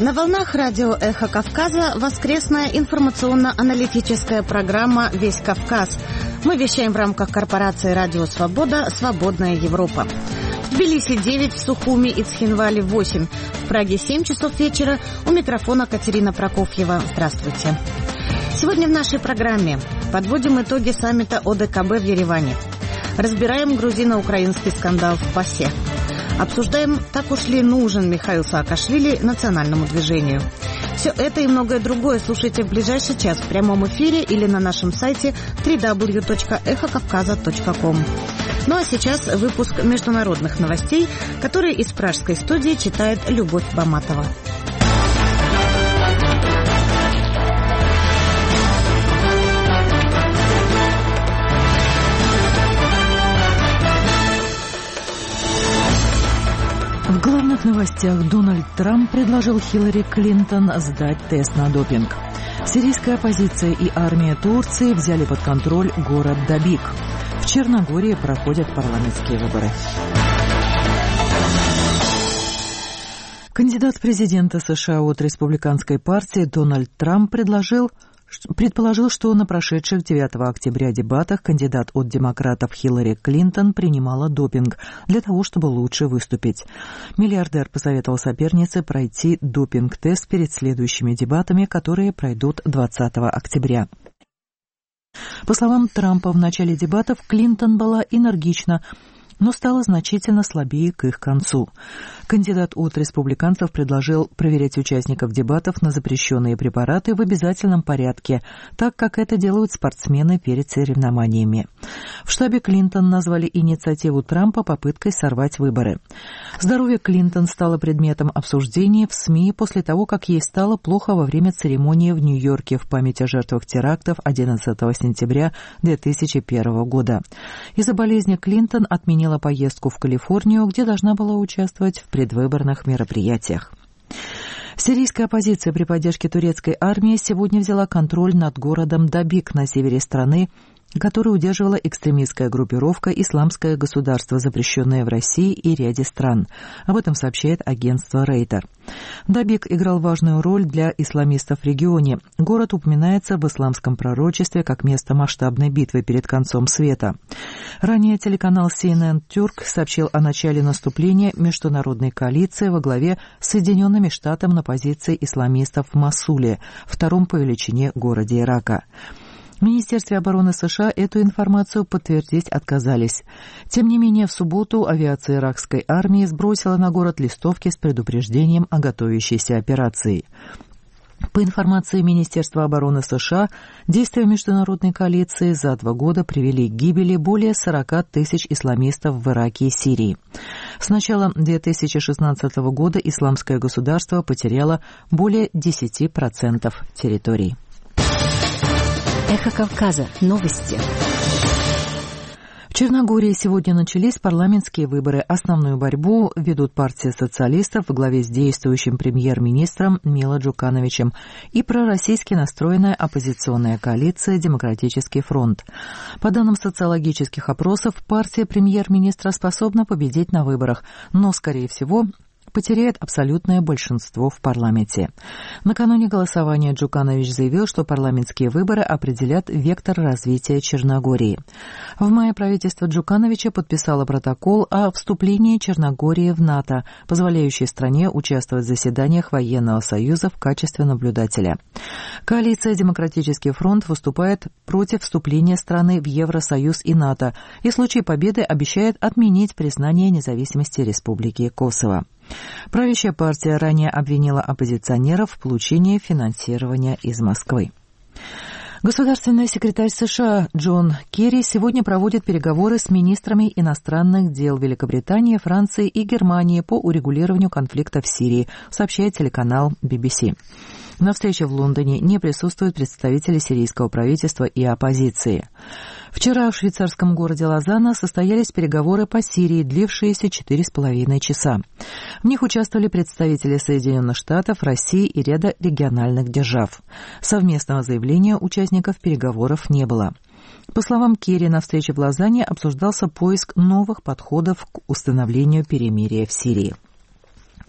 На волнах радио «Эхо Кавказа» воскресная информационно-аналитическая программа «Весь Кавказ». Мы вещаем в рамках корпорации «Радио Свобода. Свободная Европа». В Тбилиси 9, в Сухуми и Цхинвале 8, в Праге 7 часов вечера. У микрофона Катерина Прокофьева. Здравствуйте. Сегодня в нашей программе подводим итоги саммита ОДКБ в Ереване. Разбираем грузино-украинский скандал в ПАСЕ. Обсуждаем, так уж ли нужен Михаил Саакашвили национальному движению. Все это и многое другое слушайте в ближайший час в прямом эфире или на нашем сайте www.эхокавказа.ком. Ну а сейчас выпуск международных новостей, которые из пражской студии читает Любовь Баматова. В главных новостях Дональд Трамп предложил Хиллари Клинтон сдать тест на допинг. Сирийская оппозиция и армия Турции взяли под контроль город Дабик. В Черногории проходят парламентские выборы. Кандидат в президенты США от республиканской партии Дональд Трамп предположил, что на прошедших 9 октября дебатах кандидат от демократов Хиллари Клинтон принимала допинг для того, чтобы лучше выступить. Миллиардер посоветовал сопернице пройти допинг-тест перед следующими дебатами, которые пройдут 20 октября. По словам Трампа, в начале дебатов Клинтон была энергична, но стала значительно слабее к их концу. Кандидат от республиканцев предложил проверять участников дебатов на запрещенные препараты в обязательном порядке, так как это делают спортсмены перед соревнованиями. В штабе Клинтон назвали инициативу Трампа попыткой сорвать выборы. Здоровье Клинтон стало предметом обсуждения в СМИ после того, как ей стало плохо во время церемонии в Нью-Йорке в память о жертвах терактов 11 сентября 2001 года. Из-за болезни Клинтон отменила поездку в Калифорнию, где должна была участвовать в предвыборных мероприятиях. Сирийская оппозиция при поддержке турецкой армии сегодня взяла контроль над городом Дабик на севере страны, который удерживала экстремистская группировка «Исламское государство», запрещенное в России и ряде стран. Об этом сообщает агентство Рейтер. Дабик играл важную роль для исламистов в регионе. Город упоминается в исламском пророчестве как место масштабной битвы перед концом света. Ранее телеканал CNN Turk сообщил о начале наступления международной коалиции во главе с Соединенными Штатами на позиции исламистов в Мосуле, втором по величине городе Ирака. В Министерстве обороны США эту информацию подтвердить отказались. Тем не менее, в субботу авиация иракской армии сбросила на город листовки с предупреждением о готовящейся операции. По информации Министерства обороны США, действия международной коалиции за 2 года привели к гибели более 40 тысяч исламистов в Ираке и Сирии. С начала 2016 года Исламское государство потеряло более 10% территорий. Эхо Кавказа. Новости. В Черногории сегодня начались парламентские выборы. Основную борьбу ведут партия социалистов во главе с действующим премьер-министром Мило Джукановичем и пророссийски настроенная оппозиционная коалиция «Демократический фронт». По данным социологических опросов, партия премьер-министра способна победить на выборах, но, скорее всего, потеряет абсолютное большинство в парламенте. Накануне голосования Джуканович заявил, что парламентские выборы определят вектор развития Черногории. В мае правительство Джукановича подписало протокол о вступлении Черногории в НАТО, позволяющий стране участвовать в заседаниях военного союза в качестве наблюдателя. Коалиция «Демократический фронт» выступает против вступления страны в Евросоюз и НАТО и в случае победы обещает отменить признание независимости Республики Косово. Правящая партия ранее обвинила оппозиционеров в получении финансирования из Москвы. Государственный секретарь США Джон Керри сегодня проводит переговоры с министрами иностранных дел Великобритании, Франции и Германии по урегулированию конфликта в Сирии, сообщает телеканал BBC. На встрече в Лондоне не присутствуют представители сирийского правительства и оппозиции. Вчера в швейцарском городе Лозанна состоялись переговоры по Сирии, длившиеся 4,5 часа. В них участвовали представители Соединенных Штатов, России и ряда региональных держав. Совместного заявления участников переговоров не было. По словам Керри, на встрече в Лозанне обсуждался поиск новых подходов к установлению перемирия в Сирии.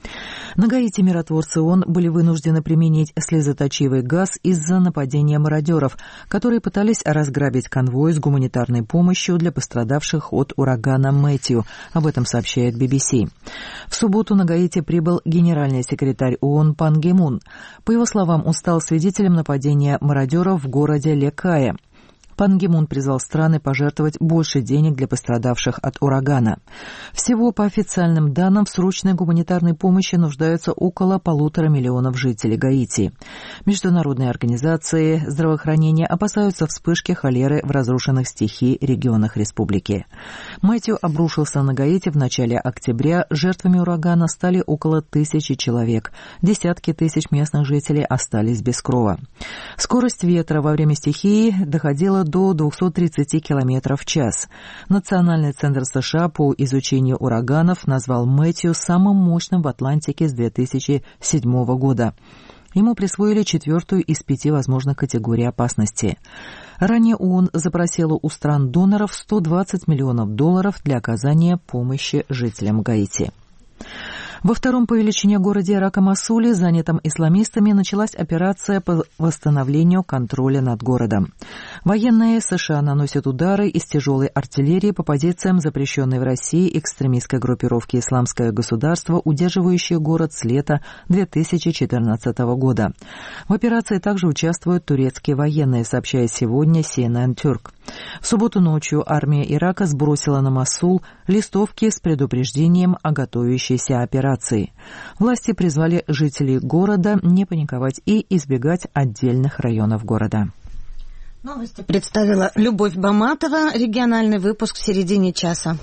На Гаити миротворцы ООН были вынуждены применить слезоточивый газ из-за нападения мародеров, которые пытались разграбить конвой с гуманитарной помощью для пострадавших от урагана Мэтью. Об этом сообщает BBC. В субботу на Гаити прибыл генеральный секретарь ООН Пан Ги Мун. По его словам, он стал свидетелем нападения мародеров в городе Лекае. Пан Ги Мун призвал страны пожертвовать больше денег для пострадавших от урагана. Всего, по официальным данным, в срочной гуманитарной помощи нуждаются около 1,5 миллиона жителей Гаити. Международные организации здравоохранения опасаются вспышки холеры в разрушенных стихией регионах республики. Мэтью обрушился на Гаити в начале октября. Жертвами урагана стали около 1000 человек. Десятки тысяч местных жителей остались без крова. Скорость ветра во время стихии доходила до 230 км в час. Национальный центр США по изучению ураганов назвал Мэтью самым мощным в Атлантике с 2007 года. Ему присвоили 4-ю из 5 возможных категорий опасности. Ранее ООН запросила у стран-доноров $120 миллионов для оказания помощи жителям Гаити. Во втором по величине городе Ирака Мосуле, занятом исламистами, началась операция по восстановлению контроля над городом. Военные США наносят удары из тяжелой артиллерии по позициям запрещенной в России экстремистской группировки «Исламское государство», удерживающей город с лета 2014 года. В операции также участвуют турецкие военные, сообщает сегодня CNN Turk. В субботу ночью армия Ирака сбросила на Мосул листовки с предупреждением о готовящейся операции. Власти призвали жителей города не паниковать и избегать отдельных районов города. Новости представила Любовь Баматова. Региональный выпуск в середине часа.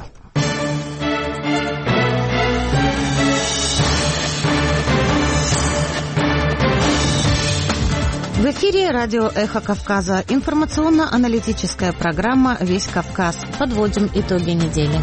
В эфире радио «Эхо Кавказа». Информационно-аналитическая программа «Весь Кавказ». Подводим итоги недели.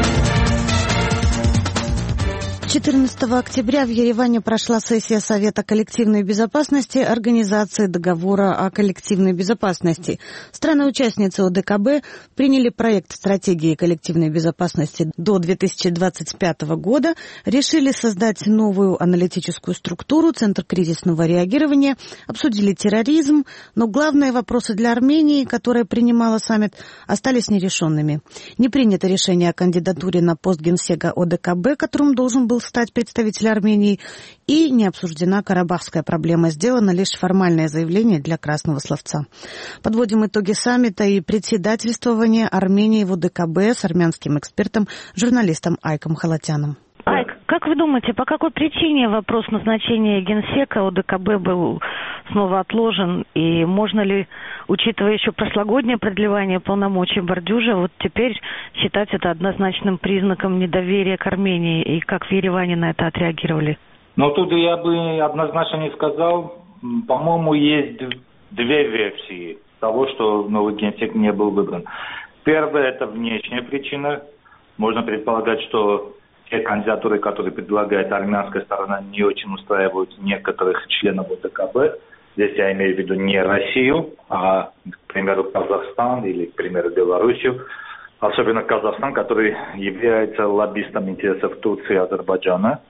14 октября в Ереване прошла сессия Совета коллективной безопасности Организации договора о коллективной безопасности. Страны-участницы ОДКБ приняли проект стратегии коллективной безопасности до 2025 года, решили создать новую аналитическую структуру, Центр кризисного реагирования, обсудили терроризм, но главные вопросы для Армении, которая принимала саммит, остались нерешенными. Не принято решение о кандидатуре на пост генсека ОДКБ, которым должен был стать представитель Армении, и не обсуждена карабахская проблема. Сделано лишь формальное заявление для красного словца. Подводим итоги саммита и председательствования Армении в ОДКБ с армянским экспертом, журналистом Айком Халатяном. Айк, как вы думаете, по какой причине вопрос назначения генсека ОДКБ был снова отложен? И можно ли, учитывая еще прошлогоднее продлевание полномочий Бардюжа, вот теперь считать это однозначным признаком недоверия к Армении? И как в Ереване на это отреагировали? Ну, тут я бы однозначно не сказал. По-моему, есть две версии того, что новый генсек не был выбран. Первая – это внешняя причина. Можно предполагать, что те кандидатуры, которые предлагает армянская сторона, не очень устраивают некоторых членов ОДКБ. Здесь я имею в виду не Россию, а, к примеру, Казахстан или, к примеру, Белоруссию. Особенно Казахстан, который является лоббистом интересов Турции и Азербайджана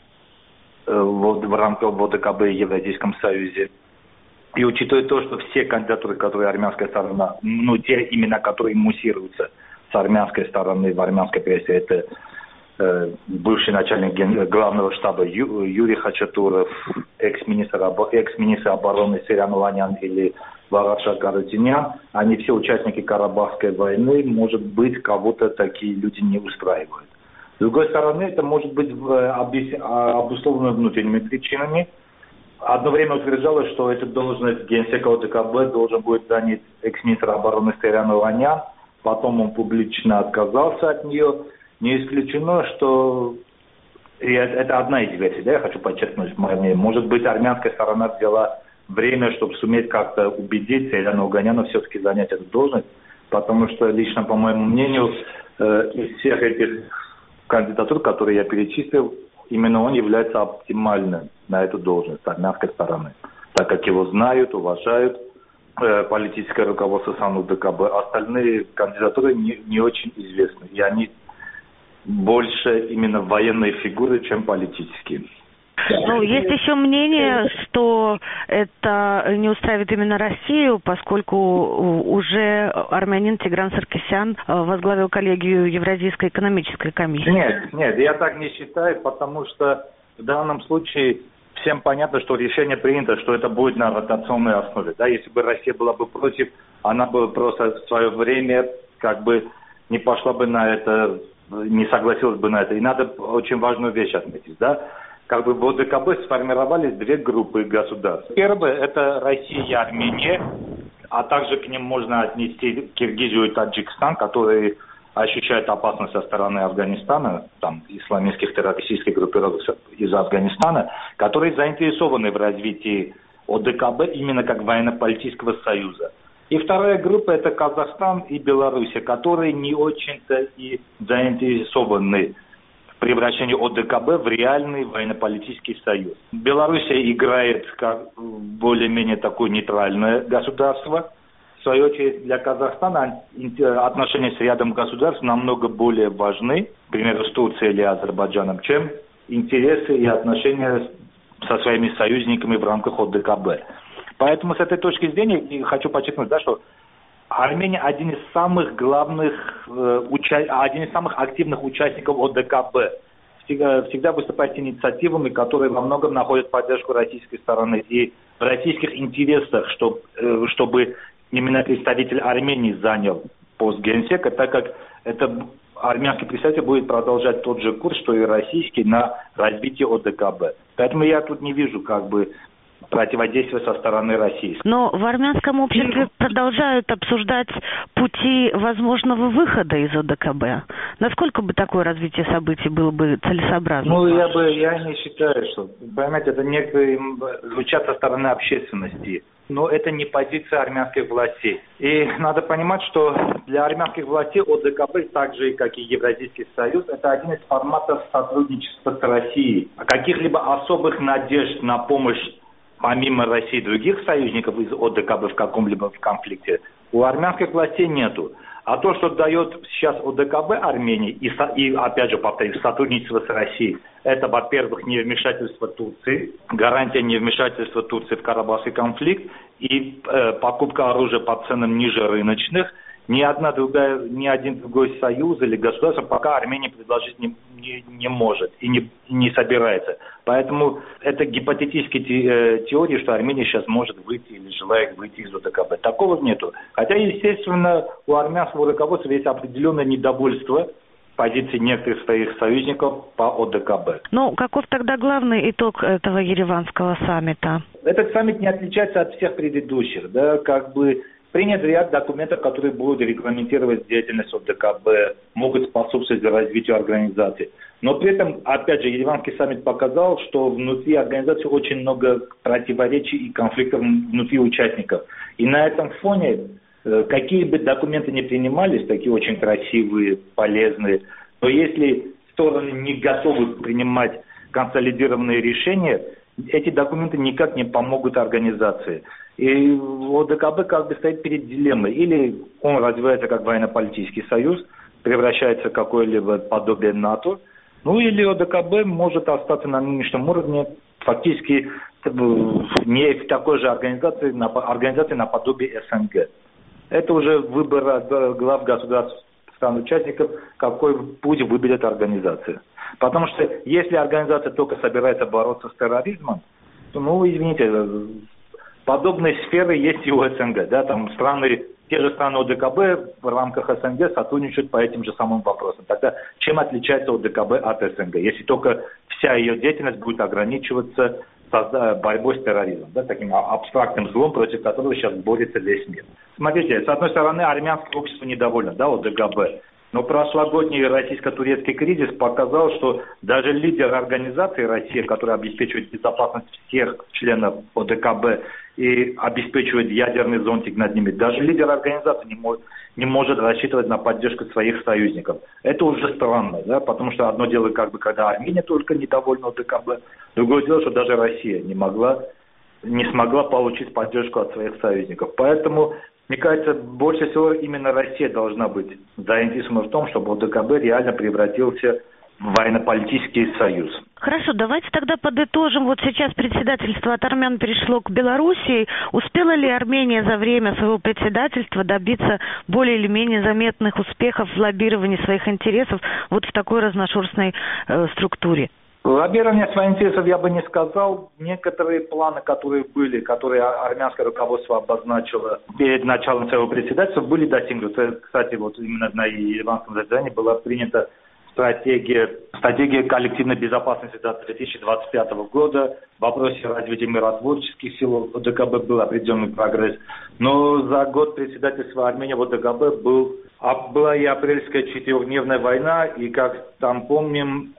в рамках ОДКБ и Евразийском Союзе. И учитывая то, что все кандидатуры, которые армянская сторона, ну, те имена, которые муссируются с армянской стороны в армянской прессе, это бывший начальник главного штаба Юрий Хачатуров, экс-министр обороны Серян Ванян или Вараша Гарутинян, они все участники Карабахской войны, может быть, кого-то такие люди не устраивают. С другой стороны, это может быть обусловлено внутренними причинами. Одно время утверждалось, что эту должность генсека ОДКБ должен будет занять экс-министр обороны Серян Ванян, потом он публично отказался от нее. Не исключено, что и это одна из версий, да, я хочу подчеркнуть, может быть, армянская сторона взяла время, чтобы суметь как-то убедить Серяна Ваняна все-таки занять эту должность, потому что лично, по моему мнению, из всех этих кандидатур, которые я перечислил, именно он является оптимальным на эту должность армянской стороны, так как его знают, уважают политическое руководство самого ОДКБ. Остальные кандидатуры не очень известны, и они больше именно военные фигуры, чем политические. Ну, есть еще мнение, что это не устраивает именно Россию, поскольку уже армянин Тигран Саркисян возглавил коллегию Евразийской экономической комиссии. Нет, я так не считаю, потому что в данном случае всем понятно, что решение принято, что это будет на ротационной основе. Да, если бы Россия была бы против, она бы просто в свое время как бы не пошла бы на это, не согласилась бы на это. И надо очень важную вещь отметить, да. Как бы в ОДКБ сформировались две группы государств. Первое – это Россия и Армения, а также к ним можно отнести Киргизию и Таджикистан, которые ощущают опасность со стороны Афганистана, там, исламистских террористических группировок из Афганистана, которые заинтересованы в развитии ОДКБ именно как военно-политического союза. И вторая группа – это Казахстан и Белоруссия, которые не очень-то и заинтересованы в превращении ОДКБ в реальный военно-политический союз. Белоруссия играет как более-менее такое нейтральное государство. В свою очередь, для Казахстана отношения с рядом государств намного более важны, к примеру, с Турцией или Азербайджаном, чем интересы и отношения со своими союзниками в рамках ОДКБ. Поэтому с этой точки зрения хочу подчеркнуть, да, что Армения один из самых главных, один из самых активных участников ОДКБ. Всегда выступает с инициативами, которые во многом находят поддержку российской стороны. И в российских интересах, чтобы именно представитель Армении занял пост генсека, так как это армянский представитель будет продолжать тот же курс, что и российский, на развитие ОДКБ. Поэтому я тут не вижу как бы противодействия со стороны России. Но в армянском обществе продолжают обсуждать пути возможного выхода из ОДКБ. Насколько бы такое развитие событий было бы целесообразно? Ну, я не считаю, что, понимаете, это некоторые звучат со стороны общественности. Но это не позиция армянских властей. И надо понимать, что для армянских властей ОДКБ, так же как и Евразийский союз, это один из форматов сотрудничества с Россией. Каких-либо особых надежд на помощь помимо России других союзников из ОДКБ в каком-либо конфликте у армянских властей нету. А то, что дает сейчас ОДКБ Армении, и опять же, повторюсь, сотрудничество с Россией, это, во-первых, невмешательство Турции, гарантия невмешательства Турции в Карабахский конфликт и покупка оружия по ценам ниже рыночных. Ни один другой союз или государство пока Армении предложить не может и не собирается. Поэтому это гипотетические теории, что Армения сейчас может выйти или желает выйти из ОДКБ. Такого нету. Хотя, естественно, у армянского руководства есть определенное недовольство позиции некоторых своих союзников по ОДКБ. Ну, каков тогда главный итог этого ереванского саммита? Этот саммит не отличается от всех предыдущих, да, как бы. Принят ряд документов, которые будут регламентировать деятельность ОДКБ, могут способствовать развитию организации. Но при этом, опять же, Ереванский саммит показал, что внутри организации очень много противоречий и конфликтов внутри участников. И на этом фоне, какие бы документы ни принимались, такие очень красивые, полезные, но если стороны не готовы принимать консолидированные решения, эти документы никак не помогут организации. И ОДКБ как бы стоит перед дилеммой. Или он развивается как военно-политический союз, превращается в какое-либо подобие НАТО, ну или ОДКБ может остаться на нынешнем уровне, фактически не в такой же организации наподобие СНГ. Это уже выбор глав государств, стран-участников, какой путь выберет организация. Потому что если организация только собирается бороться с терроризмом, то, извините, подобные сферы есть и у СНГ. Да? Там те же страны ОДКБ в рамках СНГ сотрудничают по этим же самым вопросам. Тогда чем отличается ОДКБ от СНГ? Если только вся ее деятельность будет ограничиваться борьбой с терроризмом, да, таким абстрактным злом, против которого сейчас борется весь мир. Смотрите, с одной стороны, армянское общество недовольно, да, ОДКБ. Но прошлогодний российско-турецкий кризис показал, что даже лидер организации Россия, которая обеспечивает безопасность всех членов ОДКБ и обеспечивает ядерный зонтик над ними, даже лидер организации не может рассчитывать на поддержку своих союзников. Это уже странно, да, потому что одно дело, когда Армения только недовольна ОДКБ, другое дело, что даже Россия не смогла получить поддержку от своих союзников. Поэтому мне кажется, больше всего именно Россия должна быть заинтересована в том, чтобы ОДКБ реально превратился военно-политический союз. Хорошо, давайте тогда подытожим. Вот сейчас председательство от армян перешло к Белоруссии. Успела ли Армения за время своего председательства добиться более или менее заметных успехов в лоббировании своих интересов вот в такой разношерстной структуре? Лоббирование своих интересов я бы не сказал. Некоторые планы, которые были, которые армянское руководство обозначило перед началом своего председательства, были достигнуты. Кстати, вот именно на ереванском заседании была принята стратегия коллективной безопасности до 2025 года. В вопросе развития миротворческих сил ОДКБ был определенный прогресс. Но за год председательства Армении в ОДКБ была и апрельская 4-дневная война, и, как там помним,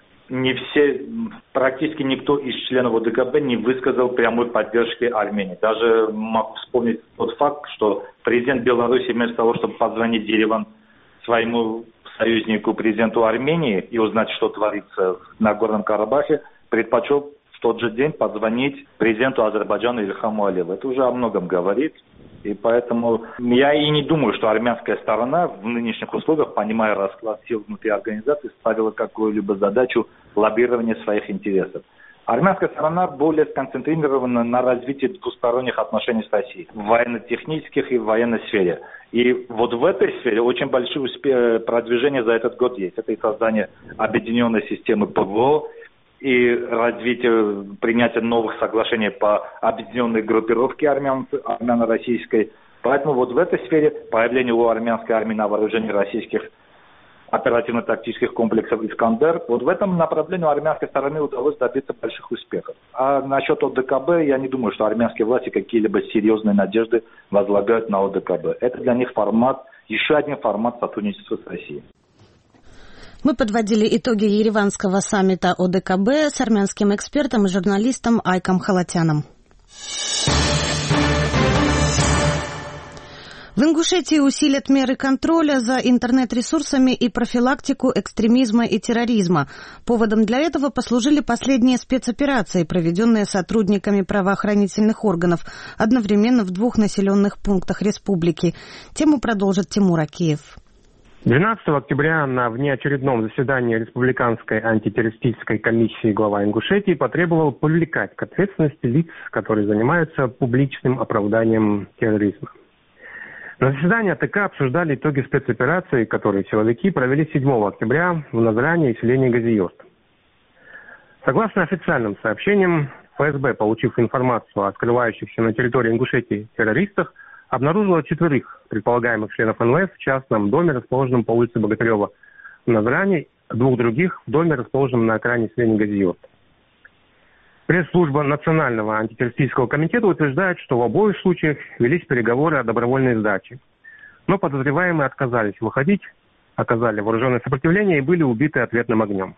практически никто из членов ОДКБ не высказал прямой поддержки Армении. Даже могу вспомнить тот факт, что президент Беларуси вместо того, чтобы позвонить в Ереван своему союзнику, президенту Армении, и узнать, что творится на Горном Карабахе, предпочел в тот же день позвонить президенту Азербайджана Ильхаму Алиеву. Это уже о многом говорит. И поэтому я и не думаю, что армянская сторона в нынешних условиях, понимая расклад сил внутри организации, ставила какую-либо задачу лоббирования своих интересов. Армянская сторона более сконцентрирована на развитии двусторонних отношений с Россией в военно-технических и в военной сфере. И вот в этой сфере очень большое продвижение за этот год есть. Это и создание объединенной системы ПВО, и развитие, принятие новых соглашений по объединенной группировке армяно-российской. Поэтому вот в этой сфере появление у армянской армии на вооружении российских оперативно-тактических комплексов «Искандер», вот в этом направлении армянской стороны удалось добиться больших успехов. А насчет ОДКБ, я не думаю, что армянские власти какие-либо серьезные надежды возлагают на ОДКБ. Это для них еще один формат сотрудничества с Россией. Мы подводили итоги ереванского саммита ОДКБ с армянским экспертом и журналистом Айком Халатяном. В Ингушетии усилят меры контроля за интернет-ресурсами и профилактику экстремизма и терроризма. Поводом для этого послужили последние спецоперации, проведенные сотрудниками правоохранительных органов одновременно в 2 населенных пунктах республики. Тему продолжит Тимур Акиев. 12 октября на внеочередном заседании Республиканской антитеррористической комиссии глава Ингушетии потребовал привлекать к ответственности лиц, которые занимаются публичным оправданием терроризма. На заседании АТК обсуждали итоги спецоперации, которые силовики провели 7 октября в Назране и селении Газиёрт. Согласно официальным сообщениям, ФСБ, получив информацию о скрывающихся на территории Ингушетии террористах, обнаружила 4 предполагаемых членов НВС в частном доме, расположенном по улице Богатырева в Назране, 2 других в доме, расположенном на окраине селения Газиёрт. Пресс-служба Национального антитеррористического комитета утверждает, что в обоих случаях велись переговоры о добровольной сдаче. Но подозреваемые отказались выходить, оказали вооруженное сопротивление и были убиты ответным огнем.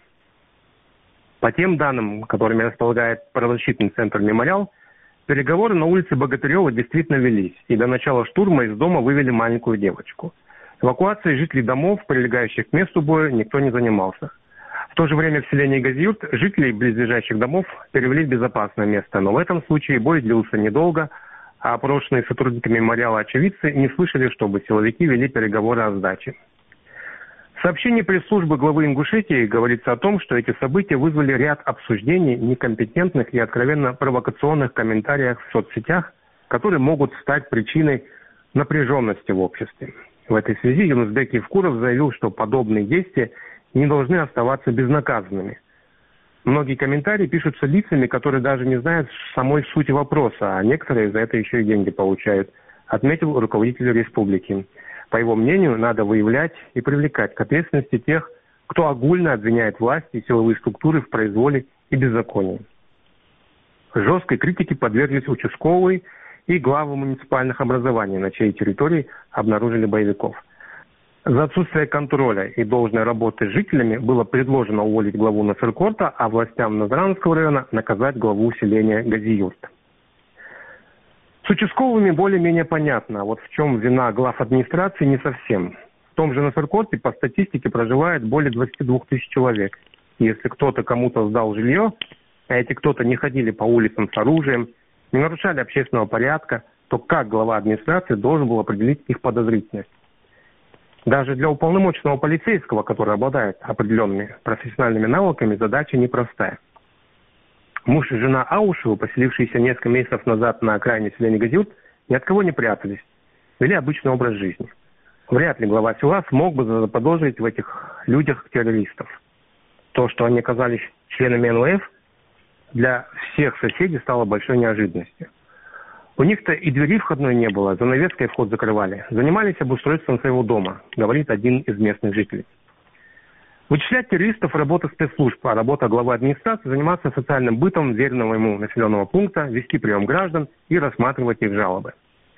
По тем данным, которыми располагает правозащитный центр «Мемориал», переговоры на улице Богатырева действительно велись, и до начала штурма из дома вывели маленькую девочку. Эвакуацией жителей домов, прилегающих к месту боя, никто не занимался. В то же время в селении Газиёрт жителей близлежащих домов перевели в безопасное место, но в этом случае бой длился недолго, а опрошенные сотрудниками мемориала очевидцы не слышали, чтобы силовики вели переговоры о сдаче. В сообщении пресс-службы главы Ингушетии говорится о том, что эти события вызвали ряд обсуждений, некомпетентных и откровенно провокационных комментариев в соцсетях, которые могут стать причиной напряженности в обществе. В этой связи Юнусбек Евкуров заявил, что подобные действия не должны оставаться безнаказанными. Многие комментарии пишутся лицами, которые даже не знают самой сути вопроса, а некоторые за это еще и деньги получают, отметил руководитель республики. По его мнению, надо выявлять и привлекать к ответственности тех, кто огульно обвиняет власть и силовые структуры в произволе и беззаконии. Жесткой критике подверглись участковые и главы муниципальных образований, на чьей территории обнаружили боевиков. За отсутствие контроля и должной работы с жителями было предложено уволить главу Насыркорта, а властям Назранского района наказать главу селения Газиёрт. С участковыми более-менее понятно, а вот в чем вина глав администрации не совсем. В том же Насыркорте по статистике проживает более 22 тысяч человек. Если кто-то кому-то сдал жилье, а эти кто-то не ходили по улицам с оружием, не нарушали общественного порядка, то как глава администрации должен был определить их подозрительность? Даже для уполномоченного полицейского, который обладает определенными профессиональными навыками, задача непростая. Муж и жена Аушевы, поселившиеся несколько месяцев назад на окраине селения Газиут, ни от кого не прятались, вели обычный образ жизни. Вряд ли глава села смог бы заподозрить в этих людях террористов. То, что они оказались членами НВФ, для всех соседей стало большой неожиданностью. У них-то и двери входной не было, занавеской вход закрывали. Занимались обустройством своего дома, говорит один из местных жителей. Вычислять террористов – работа спецслужб, а работа главы администрации – заниматься социальным бытом веренного ему населенного пункта, вести прием граждан и рассматривать их жалобы.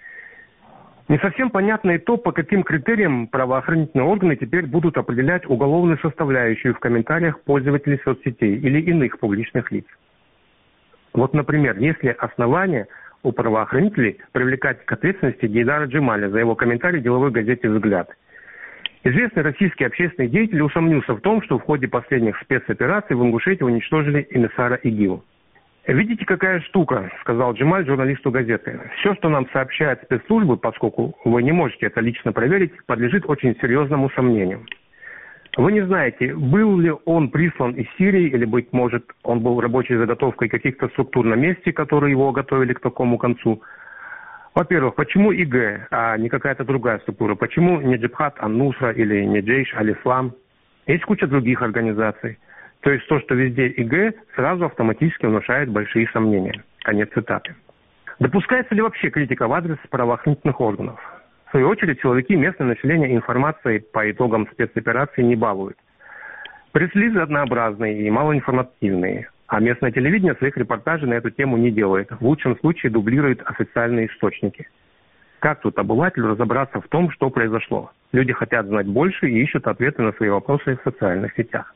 Не совсем понятно и то, по каким критериям правоохранительные органы теперь будут определять уголовную составляющую в комментариях пользователей соцсетей или иных публичных лиц. Вот, например, есть ли основания у правоохранителей привлекать к ответственности Гейдара Джемаля за его комментарий деловой газете «Взгляд». Известный российский общественный деятель усомнился в том, что в ходе последних спецопераций в Ингушетии уничтожили эмиссара ИГИЛ. «Видите, какая штука», — сказал Джемаль журналисту газеты. «Все, что нам сообщают спецслужбы, поскольку вы не можете это лично проверить, подлежит очень серьезному сомнению. Вы не знаете, был ли он прислан из Сирии, или, быть может, он был рабочей заготовкой каких-то структур на месте, которые его готовили к такому концу. Во-первых, почему ИГ, а не какая-то другая структура? Почему не Джабхат ан-Нусра или не Джейш аль-Ислам? Есть куча других организаций. То есть то, что везде ИГ, сразу автоматически внушает большие сомнения». Конец цитаты. Допускается ли вообще критика в адрес правоохранительных органов? В свою очередь, силовики местное население информацией по итогам спецоперации не балуют. Пресс-релизы однообразные и малоинформативные, а местное телевидение своих репортажей на эту тему не делает. В лучшем случае дублирует официальные источники. Как тут обывателю разобраться в том, что произошло? Люди хотят знать больше и ищут ответы на свои вопросы в социальных сетях.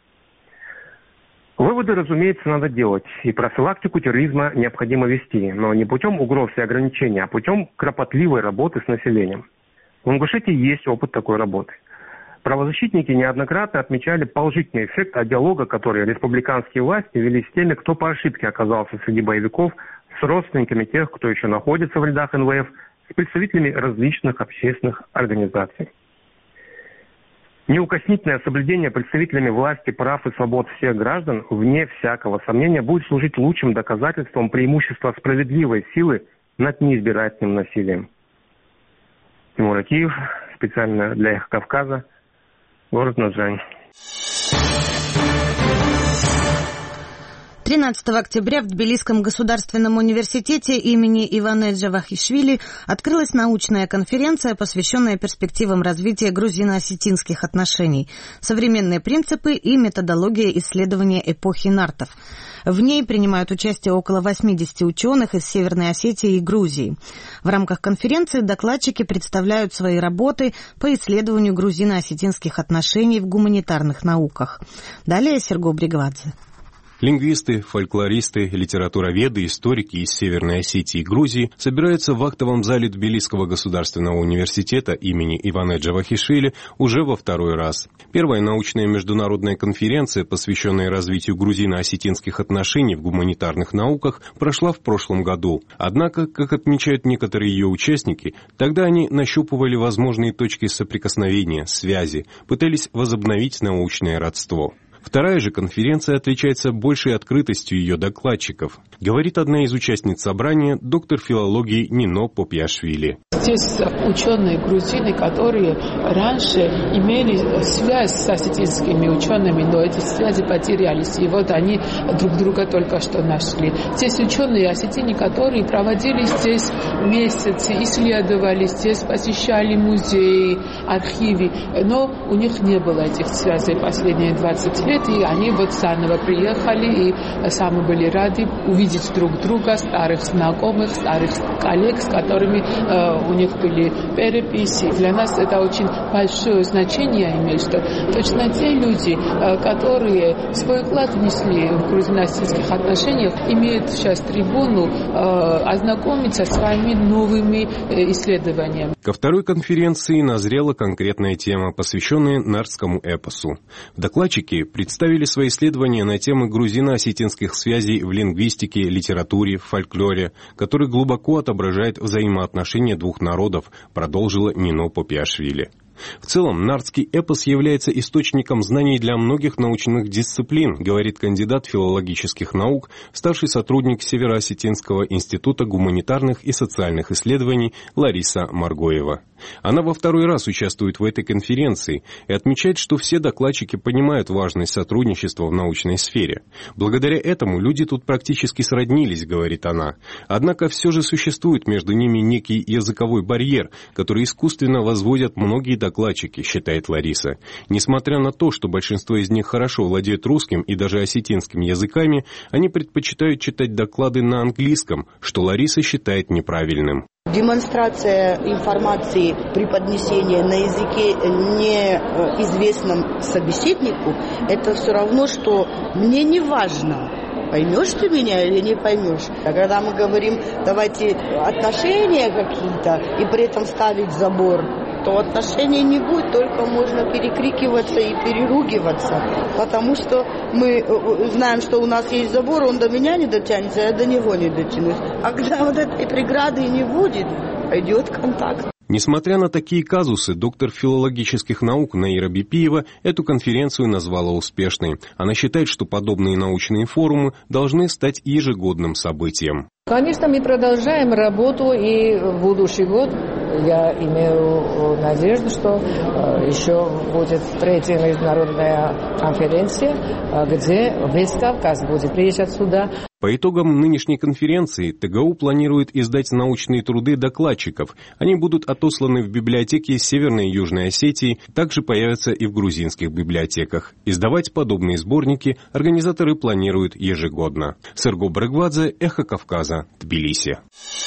Выводы, разумеется, надо делать, и профилактику терроризма необходимо вести, но не путем угроз и ограничений, а путем кропотливой работы с населением. В Ингушетии есть опыт такой работы. Правозащитники неоднократно отмечали положительный эффект от диалога, который республиканские власти вели с теми, кто по ошибке оказался среди боевиков, с родственниками тех, кто еще находится в рядах НВФ, с представителями различных общественных организаций. Неукоснительное соблюдение представителями власти прав и свобод всех граждан, вне всякого сомнения, будет служить лучшим доказательством преимущества справедливой силы над неизбирательным насилием. Тимур Акиев, специально для «Эхо Кавказа», город Назрань. 13 октября в Тбилисском государственном университете имени Ивана Джавахишвили открылась научная конференция, посвященная перспективам развития грузино-осетинских отношений, современные принципы и методология исследования эпохи нартов. В ней принимают участие около 80 ученых из Северной Осетии и Грузии. В рамках конференции докладчики представляют свои работы по исследованию грузино-осетинских отношений в гуманитарных науках. Далее Серго Бригвадзе. Лингвисты, фольклористы, литературоведы, историки из Северной Осетии и Грузии собираются в актовом зале Тбилисского государственного университета имени Ивана Джавахишвили уже во второй раз. Первая научная международная конференция, посвященная развитию грузино-осетинских отношений в гуманитарных науках, прошла в прошлом году. Однако, как отмечают некоторые ее участники, тогда они нащупывали возможные точки соприкосновения, связи, пытались возобновить научное родство. Вторая же конференция отличается большей открытостью ее докладчиков, говорит одна из участниц собрания, доктор филологии Нино Попьяшвили. Здесь ученые грузины, которые раньше имели связь с осетинскими учеными, но эти связи потерялись, и вот они друг друга только что нашли. Здесь ученые осетины, которые проводили здесь месяцы, исследовали здесь, посещали музеи, архивы, но у них не было этих связей последние 20 лет, и они вот заново приехали, и сами были рады увидеть друг друга, старых знакомых, старых коллег, с которыми у них были переписи. Для нас это очень большое значение имеет, что точно те люди, которые свой вклад внесли в грузино-осетинских отношениях, имеют сейчас трибуну ознакомиться с своими новыми исследованиями. Ко второй конференции назрела конкретная тема, посвященная нартскому эпосу. Докладчики представили свои исследования на темы грузино-осетинских связей в лингвистике, литературе, фольклоре, которые глубоко отображают взаимоотношения двух народов, продолжила Нино Попьяшвили. В целом, нардский эпос является источником знаний для многих научных дисциплин, говорит кандидат филологических наук, старший сотрудник Северо-Осетинского института гуманитарных и социальных исследований Лариса Маргоева. Она во второй раз участвует в этой конференции и отмечает, что все докладчики понимают важность сотрудничества в научной сфере. Благодаря этому люди тут практически сроднились, говорит она. Однако все же существует между ними некий языковой барьер, который искусственно возводят многие докладчики, считает Лариса. Несмотря на то, что большинство из них хорошо владеют русским и даже осетинским языками, они предпочитают читать доклады на английском, что Лариса считает неправильным. Демонстрация информации при поднесении на языке неизвестном собеседнику – это все равно, что мне не важно, поймешь ты меня или не поймешь. А когда мы говорим, давайте отношения какие-то и при этом ставить забор, то отношений не будет, только можно перекрикиваться и переругиваться, потому что мы знаем, что у нас есть забор, он до меня не дотянется, я до него не дотянусь. А когда вот этой преграды не будет, пойдет контакт. Несмотря на такие казусы, доктор филологических наук Наира Бипиева эту конференцию назвала успешной. Она считает, что подобные научные форумы должны стать ежегодным событием. Конечно, мы продолжаем работу и в будущий год. Я имею надежду, что еще будет третья международная конференция, где весь Кавказ будет приезжать сюда. По итогам нынешней конференции ТГУ планирует издать научные труды докладчиков. Они будут отосланы в библиотеки Северной и Южной Осетии, также появятся и в грузинских библиотеках. Издавать подобные сборники организаторы планируют ежегодно. Серго Брыгвадзе, Эхо Кавказа, Тбилиси.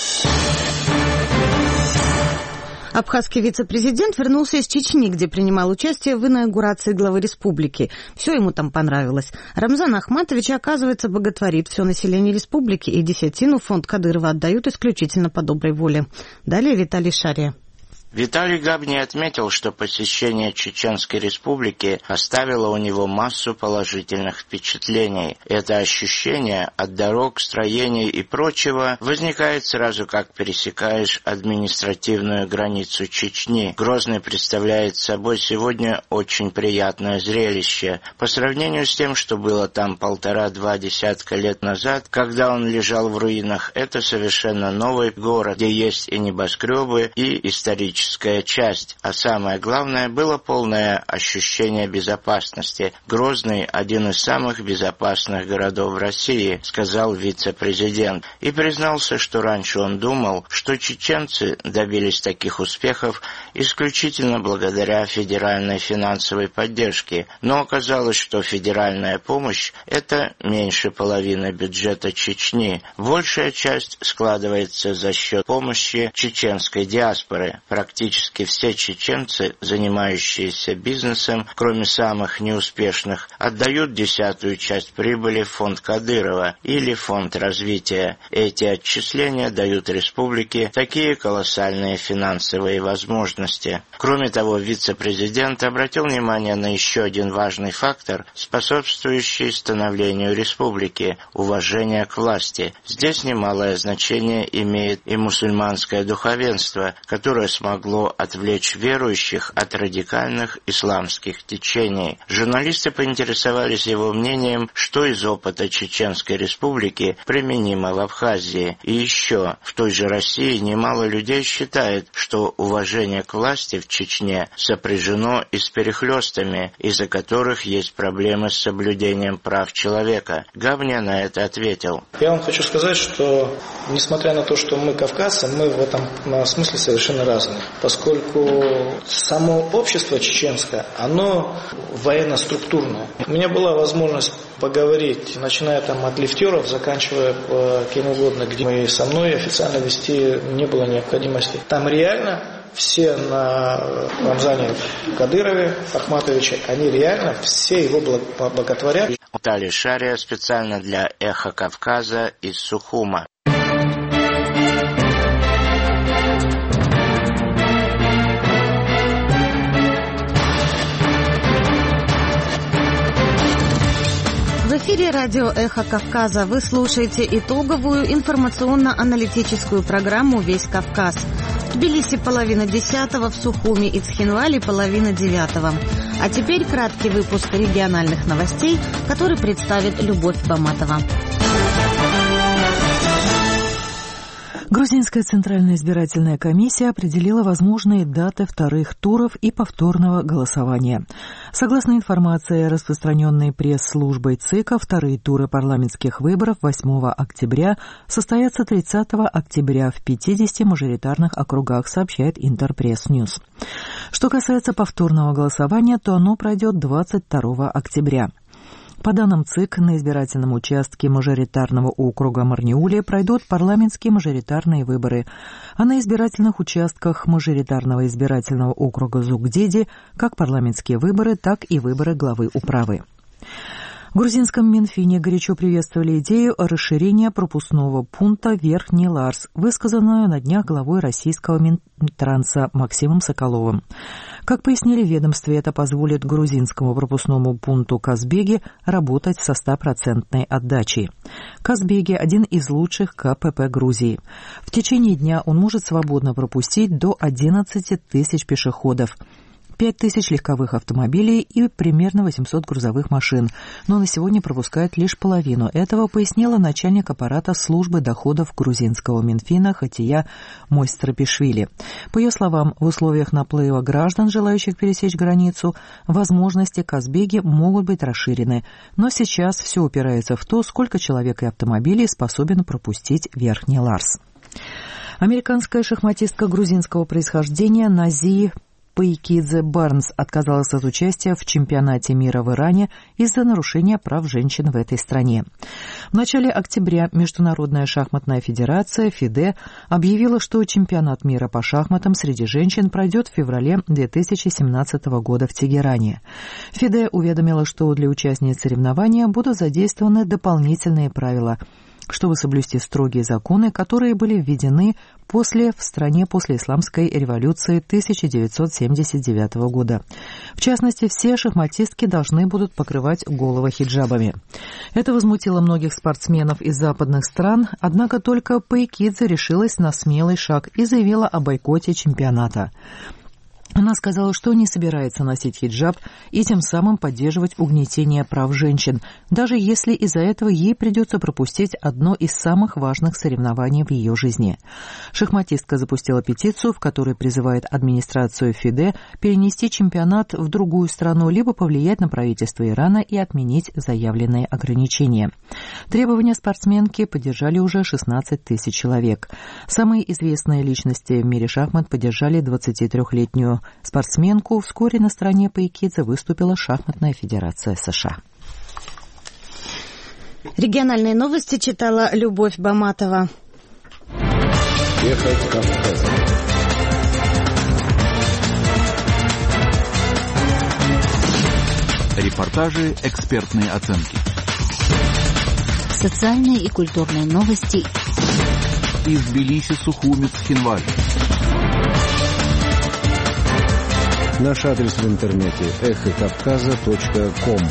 Абхазский вице-президент вернулся из Чечни, где принимал участие в инаугурации главы республики. Все ему там понравилось. Рамзан Ахматович, оказывается, боготворит все население республики, и десятину фонд Кадырова отдают исключительно по доброй воле. Далее Виталий Шария. Виталий Габни отметил, что посещение Чеченской Республики оставило у него массу положительных впечатлений. Это ощущение от дорог, строений и прочего возникает сразу, как пересекаешь административную границу Чечни. Грозный представляет собой сегодня очень приятное зрелище. По сравнению с тем, что было там 1,5-2 десятка лет назад, когда он лежал в руинах, это совершенно новый город, где есть и небоскребы, и исторические часть, а самое главное, было полное ощущение безопасности. Грозный – один из самых безопасных городов России, сказал вице-президент, и признался, что раньше он думал, что чеченцы добились таких успехов исключительно благодаря федеральной финансовой поддержке, но оказалось, что федеральная помощь – это меньше половины бюджета Чечни. Большая часть складывается за счет помощи чеченской диаспоры. Практически все чеченцы, занимающиеся бизнесом, кроме самых неуспешных, отдают 10-ю часть прибыли в фонд Кадырова или фонд развития. Эти отчисления дают республике такие колоссальные финансовые возможности. Кроме того, вице-президент обратил внимание на еще один важный фактор, способствующий становлению республики – уважение к власти. Здесь немалое значение имеет и мусульманское духовенство, которое смогло отвлечь верующих от радикальных исламских течений. Журналисты поинтересовались его мнением, что из опыта Чеченской Республики применимо в Абхазии. И еще, в той же России немало людей считает, что уважение к власти в Чечне сопряжено и с перехлестами, из-за которых есть проблемы с соблюдением прав человека. Габня на это ответил. Я вам хочу сказать, что несмотря на то, что мы кавказцы, мы в этом смысле совершенно разные. Поскольку само общество чеченское, оно военно-структурное. У меня была возможность поговорить, начиная там от лифтеров, заканчивая кем угодно, где мы со мной официально вести не было необходимости. Там реально все на Рамзане Кадырове, Ахматовиче, они реально все его боготворят. Виталий Шария специально для Эхо Кавказа из Сухума. В эфире радио «Эхо Кавказа». Вы слушаете итоговую информационно-аналитическую программу «Весь Кавказ». В Тбилиси 9:30, в Сухуми и Цхинвале 8:30. А теперь краткий выпуск региональных новостей, который представит Любовь Баматова. Грузинская Центральная избирательная комиссия определила возможные даты вторых туров и повторного голосования. Согласно информации, распространенной пресс-службой ЦИКа, вторые туры парламентских выборов 8 октября состоятся 30 октября в 50 мажоритарных округах, сообщает Интерпресс-Ньюс. Что касается повторного голосования, то оно пройдет 22 октября. По данным ЦИК, на избирательном участке мажоритарного округа Марниуле пройдут парламентские мажоритарные выборы, а на избирательных участках мажоритарного избирательного округа Зугдиди как парламентские выборы, так и выборы главы управы. В грузинском Минфине горячо приветствовали идею о расширении пропускного пункта Верхний Ларс, высказанную на днях главой российского Минтранса Максимом Соколовым. Как пояснили в ведомстве, это позволит грузинскому пропускному пункту Казбеги работать со 100% отдачей. Казбеги – один из лучших КПП Грузии. В течение дня он может свободно пропустить до 11 тысяч пешеходов, 5 тысяч легковых автомобилей и примерно 800 грузовых машин, но на сегодня пропускает лишь половину этого, пояснила начальник аппарата службы доходов грузинского Минфина Хатия Мойстрапишвили. По ее словам, в условиях наплыва граждан, желающих пересечь границу, возможности Казбеги могут быть расширены, но сейчас все упирается в то, сколько человек и автомобилей способен пропустить Верхний Ларс. Американская шахматистка грузинского происхождения Нази Пайкидзе Барнс отказалась от участия в чемпионате мира в Иране из-за нарушения прав женщин в этой стране. В начале октября Международная шахматная федерация ФИДЕ объявила, что чемпионат мира по шахматам среди женщин пройдет в феврале 2017 года в Тегеране. ФИДЕ уведомила, что для участниц соревнования будут задействованы дополнительные правила, чтобы соблюсти строгие законы, которые были введены в стране после исламской революции 1979 года. В частности, все шахматистки должны будут покрывать головы хиджабами. Это возмутило многих спортсменов из западных стран, однако только Пайкидзе решилась на смелый шаг и заявила о бойкоте чемпионата. Она сказала, что не собирается носить хиджаб и тем самым поддерживать угнетение прав женщин, даже если из-за этого ей придется пропустить одно из самых важных соревнований в ее жизни. Шахматистка запустила петицию, в которой призывает администрацию ФИДЕ перенести чемпионат в другую страну, либо повлиять на правительство Ирана и отменить заявленные ограничения. Требования спортсменки поддержали уже 16 тысяч человек. Самые известные личности в мире шахмат поддержали 23-летнюю спортсменку. Вскоре на стороне Пайкидзе выступила Шахматная федерация США. Региональные новости читала Любовь Баматова. Ехать Кавказ. Репортажи, экспертные оценки. Социальные и культурные новости. Из Тбилиси, Сухуми, Цхинвали. Наш адрес в интернете эхокавказа.ком.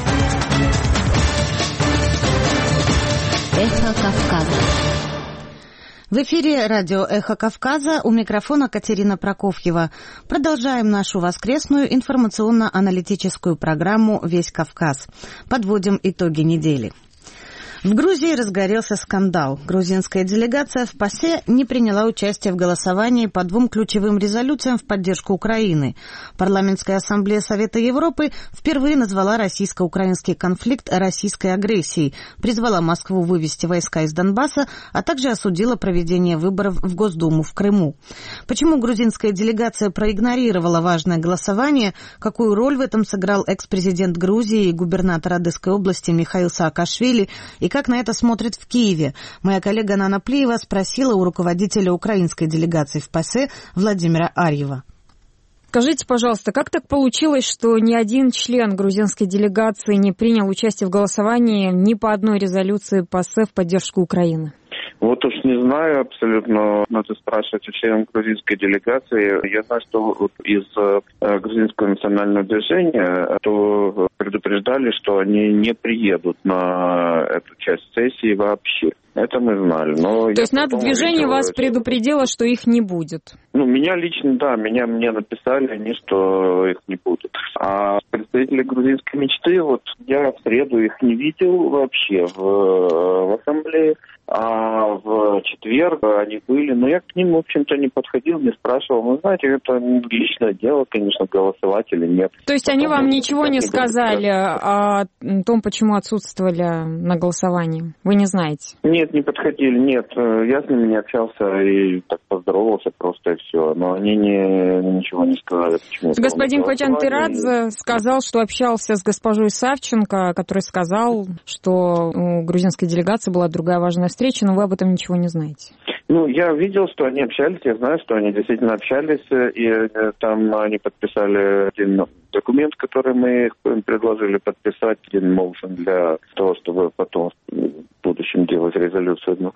Эхо Кавказа. В эфире радио «Эхо Кавказа», у микрофона Катерина Прокофьева. Продолжаем нашу воскресную информационно-аналитическую программу «Весь Кавказ». Подводим итоги недели. В Грузии разгорелся скандал. Грузинская делегация в ПАСЕ не приняла участие в голосовании по двум ключевым резолюциям в поддержку Украины. Парламентская ассамблея Совета Европы впервые назвала российско-украинский конфликт российской агрессией, призвала Москву вывести войска из Донбасса, а также осудила проведение выборов в Госдуму в Крыму. Почему грузинская делегация проигнорировала важное голосование, какую роль в этом сыграл экс-президент Грузии и губернатор Одесской области Михаил Саакашвили, и как на это смотрят в Киеве? Моя коллега Нана Плиева спросила у руководителя украинской делегации в ПАСЕ Владимира Арьева. Скажите, пожалуйста, как так получилось, что ни один член грузинской делегации не принял участие в голосовании ни по одной резолюции ПАСЕ в поддержку Украины? Вот уж не знаю абсолютно, надо спрашивать у членов грузинской делегации. Я знаю, что вот из грузинского национального движения то предупреждали, что они не приедут на эту часть сессии вообще. Это мы знали. Но то есть нацдвижение вас предупредило, что их не будет? Меня лично, да, мне написали они, что их не будет. А представители грузинской мечты, вот я в среду их не видел вообще в ассамблее. А в четверг они были, но я к ним, в общем-то, не подходил, не спрашивал. Вы знаете, это личное дело, конечно, голосовать или нет. То есть они вам ничего не сказали о том, почему отсутствовали на голосовании? Вы не знаете? Нет, не подходили, нет. Я с ними не общался и так поздоровался просто и все. Но они ничего не сказали, почему. Господин Кочан-Тырадзе сказал, что общался с госпожой Савченко, который сказал, что у грузинской делегации была другая важная встреча, но вы об этом ничего не знаете. Я видел, что они общались, я знаю, что они действительно общались, и там они подписали один документ, который мы им предложили подписать, один motion для того, чтобы потом в будущем делать резолюцию.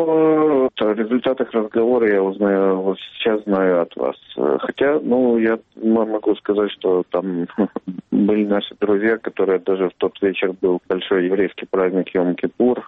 Но о результатах разговора я узнаю, вот сейчас знаю от вас. Хотя, я могу сказать, что там были наши друзья, которые даже в тот вечер был большой еврейский праздник Йом-Кипур,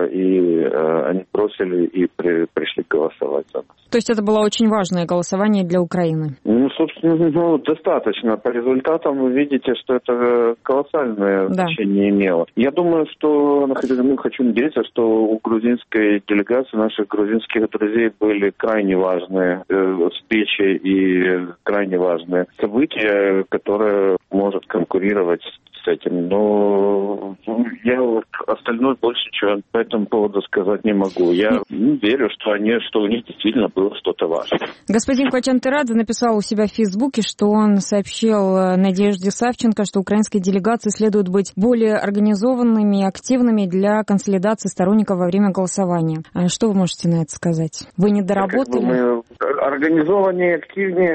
и они бросили и пришли голосовать за нас. То есть это было очень важное голосование для Украины? Собственно, достаточно. По результатам вы видите, что это колоссальное значение имело. Я думаю, что, хочу надеяться, что у грузинской делегации, наших грузинских друзей были крайне важные встречи и крайне важные события, которые может конкурировать с этим. Но я остальное больше чего по этому поводу сказать не могу. Я верю, что у них действительно было что-то важное. Господин Кочан-Тырадзе написал у себя в Фейсбуке, что он сообщил Надежде Савченко, что украинской делегации следует быть более организованными и активными для консолидации сторонников во время голосования. А что вы можете на это сказать? Вы не доработали? Мы организованнее, активнее,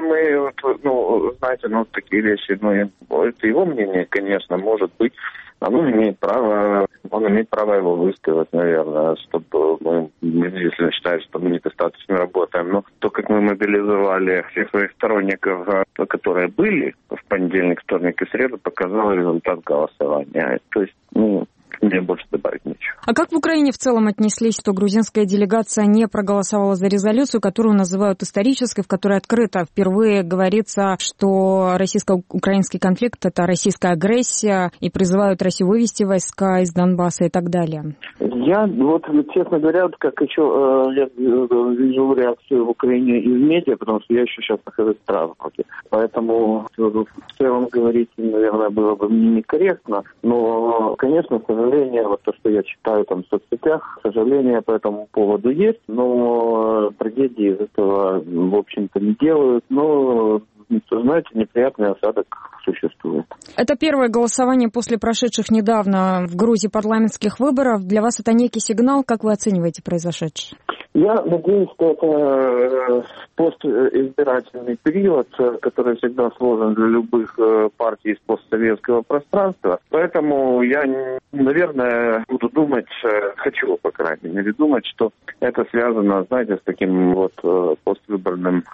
знаете, такие вещи, это его мнение, конечно, может быть. Он имеет право его высказать, наверное, чтобы если считаем, что мы недостаточно работаем. Но то, как мы мобилизовали всех своих сторонников, которые были в понедельник, вторник и среду, показало результат голосования. То есть, мне больше добавить нечего. А как в Украине в целом отнеслись, что грузинская делегация не проголосовала за резолюцию, которую называют исторической, в которой открыто впервые говорится, что российско-украинский конфликт – это российская агрессия, и призывают Россию вывести войска из Донбасса и так далее? Я, честно говоря, как еще я вижу реакцию в Украине из медиа, потому что я еще сейчас нахожусь в Страсбурге. Поэтому в целом говорить, наверное, было бы некорректно. Но, конечно, к сожалению, то, что я читаю там в соцсетях, к сожалению, по этому поводу есть. Но трагедии из этого, в общем-то, не делают. Но, знаете, неприятный осадок существует. Это первое голосование после прошедших недавно в Грузии парламентских выборов. Для вас это некий сигнал. Как вы оцениваете произошедшее? Я надеюсь, что это постизбирательный период, который всегда сложен для любых партий из постсоветского пространства. Поэтому я, наверное, буду думать, хочу, по крайней мере, думать, что это связано, знаете, с таким поствыборным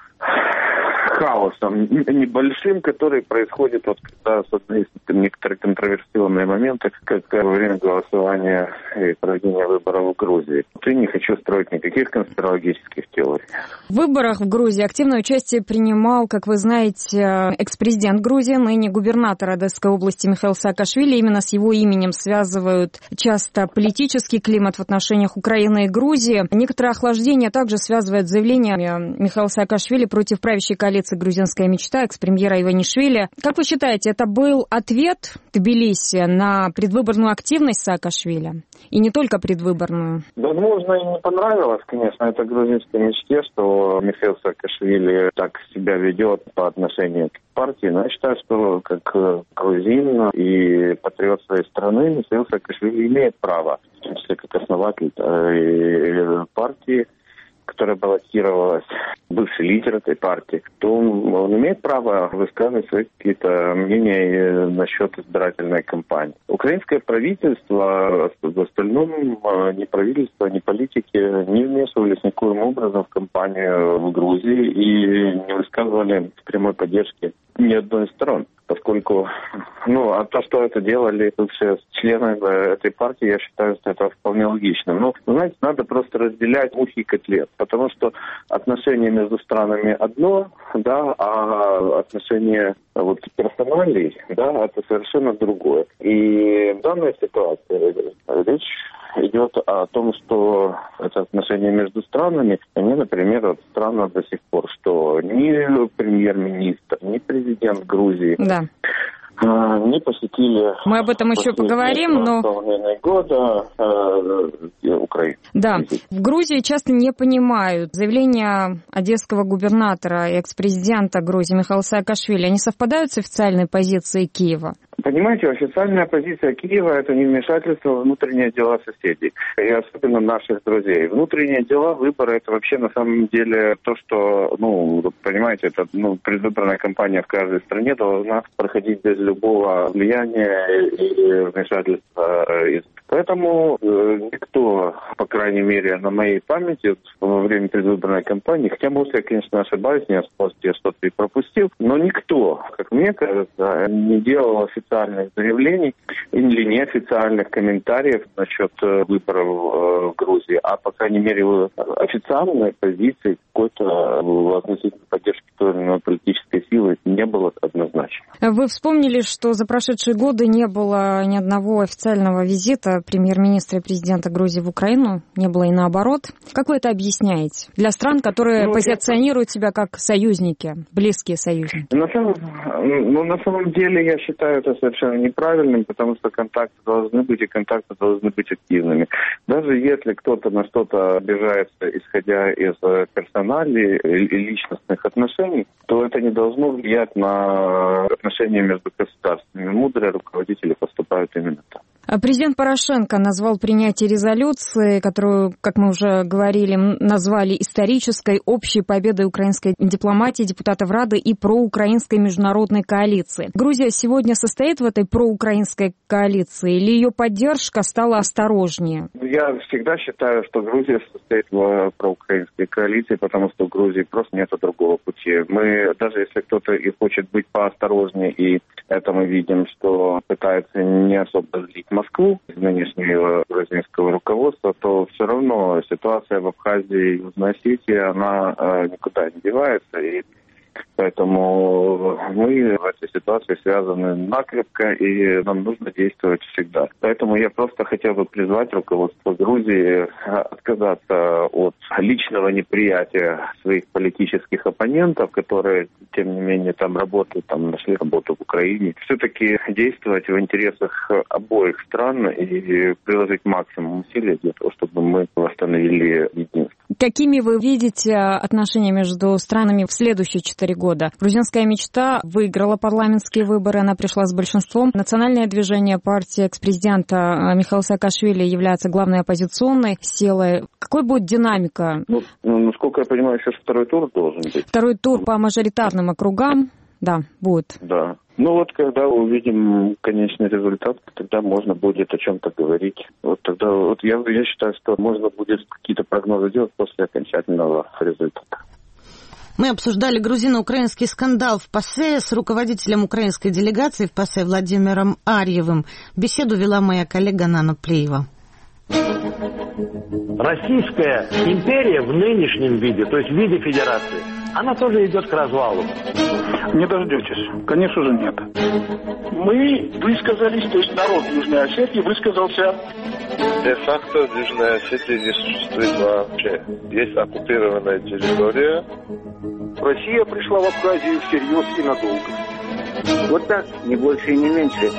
хаосом небольшим, который происходит, когда есть некоторые контроверсионные моменты, как во время голосования и проведения выборов в Грузии. И не хочу строить никаких конспирологических теорий. В выборах в Грузии активное участие принимал, как вы знаете, экс-президент Грузии, ныне губернатор Одесской области Михаил Саакашвили. Именно с его именем связывают часто политический климат в отношениях Украины и Грузии. Некоторое охлаждение также связывает заявление Михаила Саакашвили против правящей коалиции «Грузинская мечта» экс-премьера Иванишвили. Как вы считаете, это был ответ Тбилиси на предвыборную активность Саакашвили? И не только предвыборную? Возможно, и не понравилось, конечно, это грузинской мечте, что Михаил Саакашвили так себя ведет по отношению к партии. Но я считаю, что как грузин и патриот своей страны Михаил Саакашвили имеет право, в том числе как основатель партии, которая баллотировалась, бывший лидер этой партии, то он имеет право высказывать свои какие-то мнения насчет избирательной кампании. Украинское правительство, в остальном ни правительство, ни политики не вмешивались никоим образом в кампанию в Грузии и не высказывали прямой поддержки ни одной из сторон. Поскольку, а то, что это делали бывшие члены этой партии, я считаю, что это вполне логично. Но, знаете, надо просто разделять мухи и котлет, потому что отношения между странами одно, да, а отношения персоналей, да, это совершенно другое. И в данной ситуации речь идет о том, что это отношения между странами, они, например, странно до сих пор, что ни премьер-министр, ни президент Грузии не посетили... Мы об этом еще поговорим, но... года Украины. Да, в Грузии часто не понимают заявления одесского губернатора и экс-президента Грузии Михаила Саакашвили. Они совпадают с официальной позицией Киева? Понимаете, официальная позиция Киева – это не вмешательство в внутренние дела соседей, и особенно наших друзей. Внутренние дела, выборы – это вообще на самом деле то, что, понимаете, это предвыборная кампания в каждой стране должна проходить без любого влияния и вмешательства. Поэтому никто, по крайней мере, на моей памяти во время предвыборной кампании, хотя, может, я, конечно, ошибаюсь, я что-то и пропустил, но никто, как мне кажется, не делал официальных заявлений или неофициальных комментариев насчет выборов в Грузии, а, по крайней мере, официальной позиции какой-то относительно поддержки той или иной политической силы не было однозначно. Вы вспомнили, что за прошедшие годы не было ни одного официального визита премьер-министра и президента Грузии в Украину, не было и наоборот. Как вы это объясняете для стран, которые позиционируют себя как союзники, близкие союзники? На самом деле, я считаю это совершенно неправильным, потому что контакты должны быть, и контакты должны быть активными. Даже если кто-то на что-то обижается, исходя из персоналей и личностных отношений, то это не должно влиять на отношения между государствами. Мудрые руководители поступают именно так. Президент Порошенко назвал принятие резолюции, которую, как мы уже говорили, назвали исторической, общей победой украинской дипломатии, депутатов Рады и проукраинской международной коалиции. Грузия сегодня состоит в этой проукраинской коалиции или ее поддержка стала осторожнее? Я всегда считаю, что Грузия состоит в проукраинской коалиции, потому что в Грузии просто нет другого пути. Мы, даже если кто-то и хочет быть поосторожнее, и это мы видим, что пытается не особо злить Москву, нынешнего грузинского руководства, то все равно ситуация в Абхазии и Южной Осетии, она никуда не девается. И поэтому мы в этой ситуации связаны накрепко, и нам нужно действовать всегда. Поэтому я просто хотел бы призвать руководство Грузии отказаться от личного неприятия своих политических оппонентов, которые, тем не менее, там работают, нашли работу в Украине. Все-таки действовать в интересах обоих стран и приложить максимум усилий для того, чтобы мы восстановили единство. Какими вы видите отношения между странами в следующие 4 года? Грузинская мечта выиграла парламентские выборы, она пришла с большинством. Национальное движение партии экс-президента Михаила Саакашвили является главной оппозиционной силой. Какой будет динамика? Насколько я понимаю, еще второй тур должен быть. Второй тур по мажоритарным округам, да, будет. Да. Когда увидим конечный результат, тогда можно будет о чем-то говорить. Я считаю, что можно будет какие-то прогнозы делать после окончательного результата. Мы обсуждали грузино-украинский скандал в ПАСЕ с руководителем украинской делегации в ПАСЕ Владимиром Арьевым. Беседу вела моя коллега Нана Плеева. Российская империя в нынешнем виде, то есть в виде федерации, она тоже идет к развалу. Не дождетесь. Конечно же, нет. Мы высказались, то есть народ Южной Осетии высказался. Де-факто в Южной Осетии не существует вообще. Есть оккупированная территория. Россия пришла в Абхазию всерьез и надолго. Вот так, не больше и не меньше.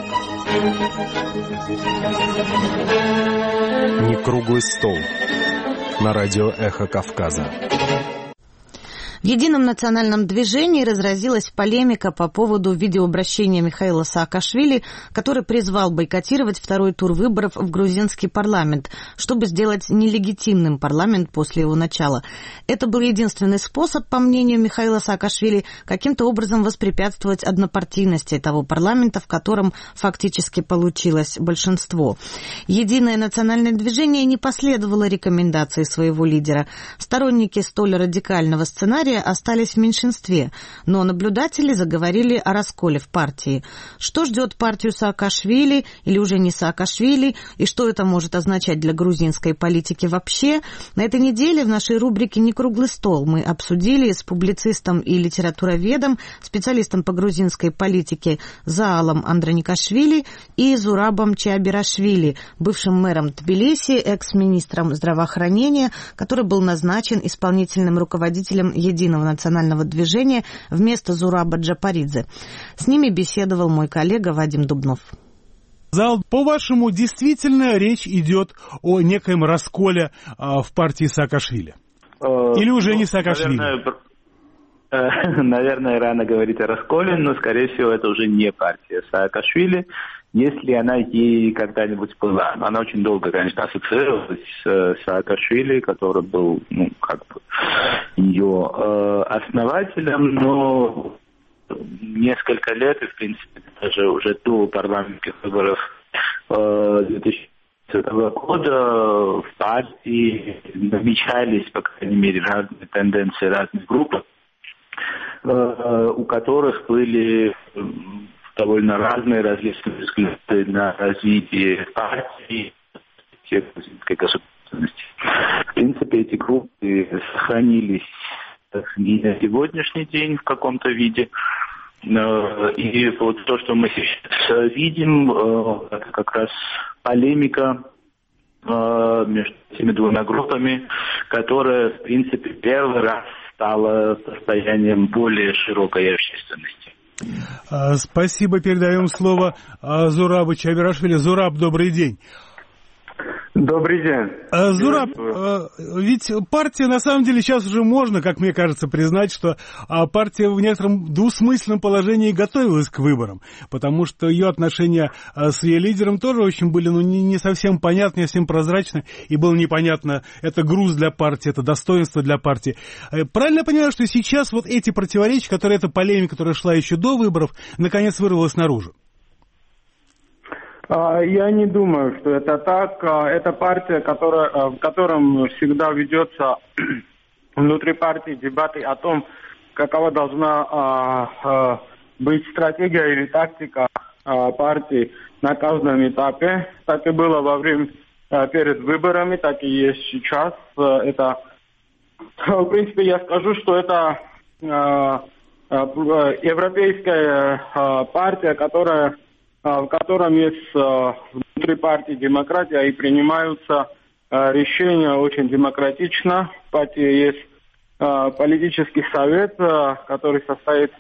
Не круглый стол. На радио «Эхо Кавказа». В Едином национальном движении разразилась полемика по поводу видеообращения Михаила Саакашвили, который призвал бойкотировать второй тур выборов в грузинский парламент, чтобы сделать нелегитимным парламент после его начала. Это был единственный способ, по мнению Михаила Саакашвили, каким-то образом воспрепятствовать однопартийности того парламента, в котором фактически получилось большинство. Единое национальное движение не последовало рекомендации своего лидера. Сторонники столь радикального сценария остались в меньшинстве, но наблюдатели заговорили о расколе в партии. Что ждет партию Саакашвили или уже не Саакашвили, и что это может означать для грузинской политики вообще? На этой неделе в нашей рубрике «Не круглый стол» мы обсудили с публицистом и литературоведом, специалистом по грузинской политике Заалом Андроникашвили и Зурабом Чиабирашвили, бывшим мэром Тбилиси, экс-министром здравоохранения, который был назначен исполнительным руководителем Единого национального движения вместо Зураба Джапаридзе. С ними беседовал мой коллега Вадим Дубнов. Зал, по-вашему, действительно речь идет о некоем расколе в партии Саакашвили? Или уже не Саакашвили? Наверное, рано говорить о расколе, но, скорее всего, это уже не партия Саакашвили, если она ей когда-нибудь была. Она очень долго, конечно, ассоциировалась с Саакашвили, который был, ее основателем, но несколько лет, и, в принципе, даже уже до парламентских выборов 2010 года в партии намечались, по крайней мере, разные тенденции разных групп, у которых были довольно разные различные взгляды на развитие партии, грузинской государственности. В принципе, эти группы сохранились и на сегодняшний день в каком-то виде. И вот то, что мы сейчас видим, это как раз полемика между этими двумя группами, которая, в принципе, первый раз стала состоянием более широкой общественности. Спасибо. Передаем слово Зурабу Чиабирашвили. Зураб, добрый день. Добрый день. Зураб, ведь партия, на самом деле, сейчас уже можно, как мне кажется, признать, что партия в некотором двусмысленном положении готовилась к выборам, потому что ее отношения с ее лидером тоже очень были не совсем понятны, не совсем прозрачны, и было непонятно, это груз для партии, это достоинство для партии. Правильно я понимаю, что сейчас вот эти противоречия, эта полемика, которая шла еще до выборов, наконец вырвалась наружу? Я не думаю, что это так. Это партия, в котором всегда ведется внутри партии дебаты о том, какова должна быть стратегия или тактика партии на каждом этапе. Так и было перед выборами, так и есть сейчас. Это, в принципе, я скажу, что это европейская партия, в котором есть внутри партии демократия и принимаются решения очень демократично. В партии есть политический совет, который состоит,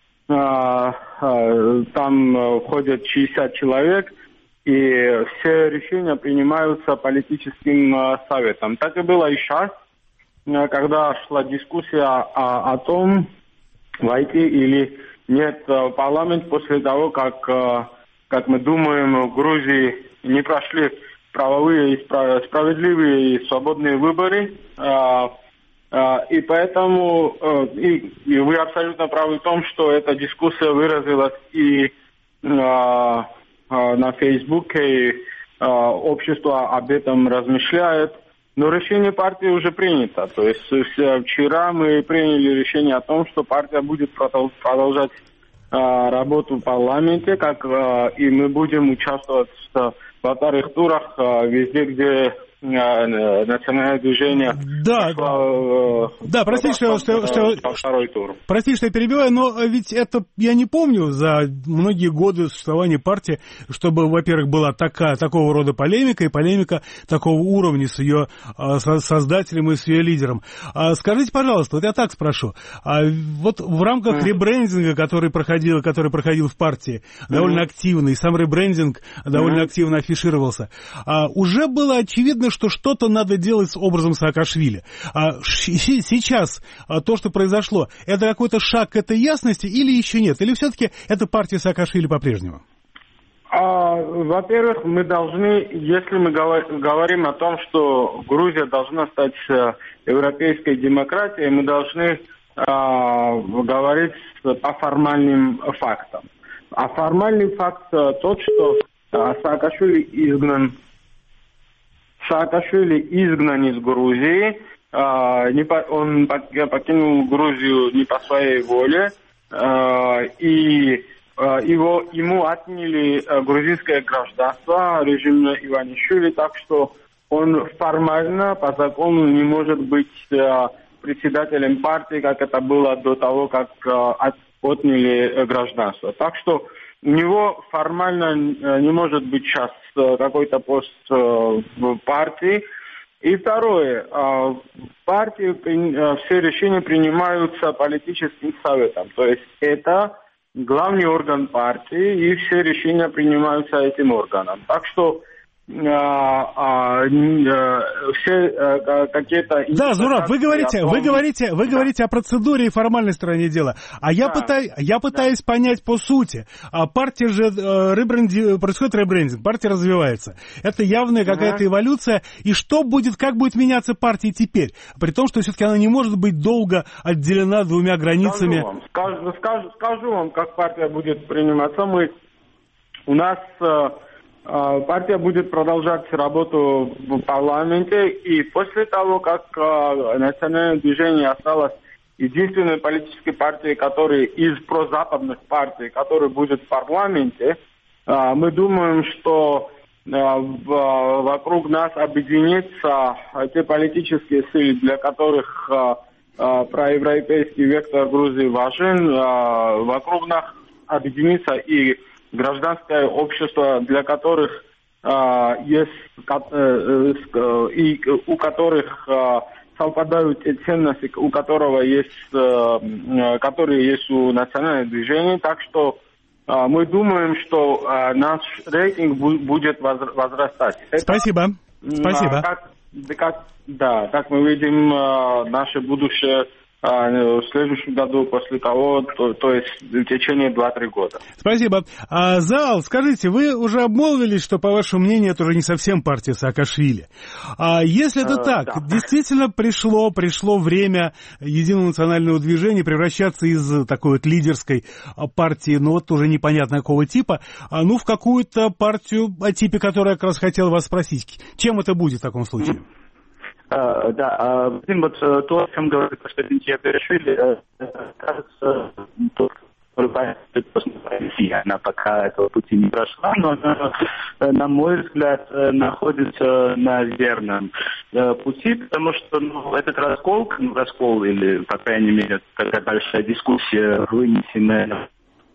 там входят 60 человек, и все решения принимаются политическим советом. Так и было и сейчас, когда шла дискуссия о том, войти или нет в парламент после того, как мы думаем, в Грузии не прошли правовые, справедливые и свободные выборы. И поэтому и вы абсолютно правы в том, что эта дискуссия выразилась и на Фейсбуке, и общество об этом размышляет. Но решение партии уже принято. То есть вчера мы приняли решение о том, что партия будет продолжать работу в парламенте, и мы будем участвовать во вторых турах везде, где национальное движение. Да, простите, что я перебиваю, но ведь это я не помню за многие годы существования партии, чтобы, во-первых, была такого рода полемика, и полемика такого уровня с ее создателем и с ее лидером. Скажите, пожалуйста, вот я так спрошу, вот в рамках ребрендинга, который проходил в партии, довольно активно, и сам ребрендинг довольно активно афишировался, уже было очевидно, что что-то надо делать с образом Саакашвили. Сейчас то, что произошло, это какой-то шаг к этой ясности или еще нет? Или все-таки это партия Саакашвили по-прежнему? Во-первых, мы должны, если мы говорим о том, что Грузия должна стать европейской демократией, мы должны говорить по формальным фактам. А формальный факт тот, что Саакашвили изгнан из Грузии, он покинул Грузию не по своей воле, и ему отняли грузинское гражданство режима Иванишвили, так что он формально по закону не может быть председателем партии, как это было до того, как отняли гражданство. Так что у него формально не может быть сейчас какой-то пост в партии. И второе, в партии все решения принимаются политическим советом. То есть это главный орган партии, и все решения принимаются этим органом. Так что все какие-то... Да, Зураб, вы говорите о процедуре и формальной стороне дела. А я пытаюсь понять по сути. Партия же происходит ребрендинг, партия развивается. Это явная какая-то эволюция. И что будет, как будет меняться партия теперь? При том, что все-таки она не может быть долго отделена двумя границами. Скажу вам, как партия будет приниматься. У нас... Партия будет продолжать работу в парламенте, и после того, как национальное движение осталось единственной политической партией, которая из прозападных партий, которая будет в парламенте, мы думаем, что вокруг нас объединятся те политические силы, для которых проевропейский вектор Грузии важен. Вокруг нас объединится и гражданское общество, для которых есть и у которых совпадают те ценности, у которого есть, которые есть у национального движения. Так что мы думаем, что наш рейтинг будет возрастать. Спасибо. Спасибо. Как мы видим, наше будущее в следующем году, после того, то есть в течение 2-3 года. Спасибо. Зал, скажите, вы уже обмолвились, что, по вашему мнению, это уже не совсем партия Саакашвили. Если это так, да. Действительно пришло время Единого национального движения превращаться из такой вот лидерской партии, ну вот уже непонятно какого типа, в какую-то партию о типе, которую я как раз хотел вас спросить. Чем это будет в таком случае? Да, вот то, о чем говорит господин Чиапиашвили, кажется, она пока этого пути не прошла, но она, на мой взгляд, находится на верном пути, потому что этот раскол или, по крайней мере, такая большая дискуссия, вынесенная,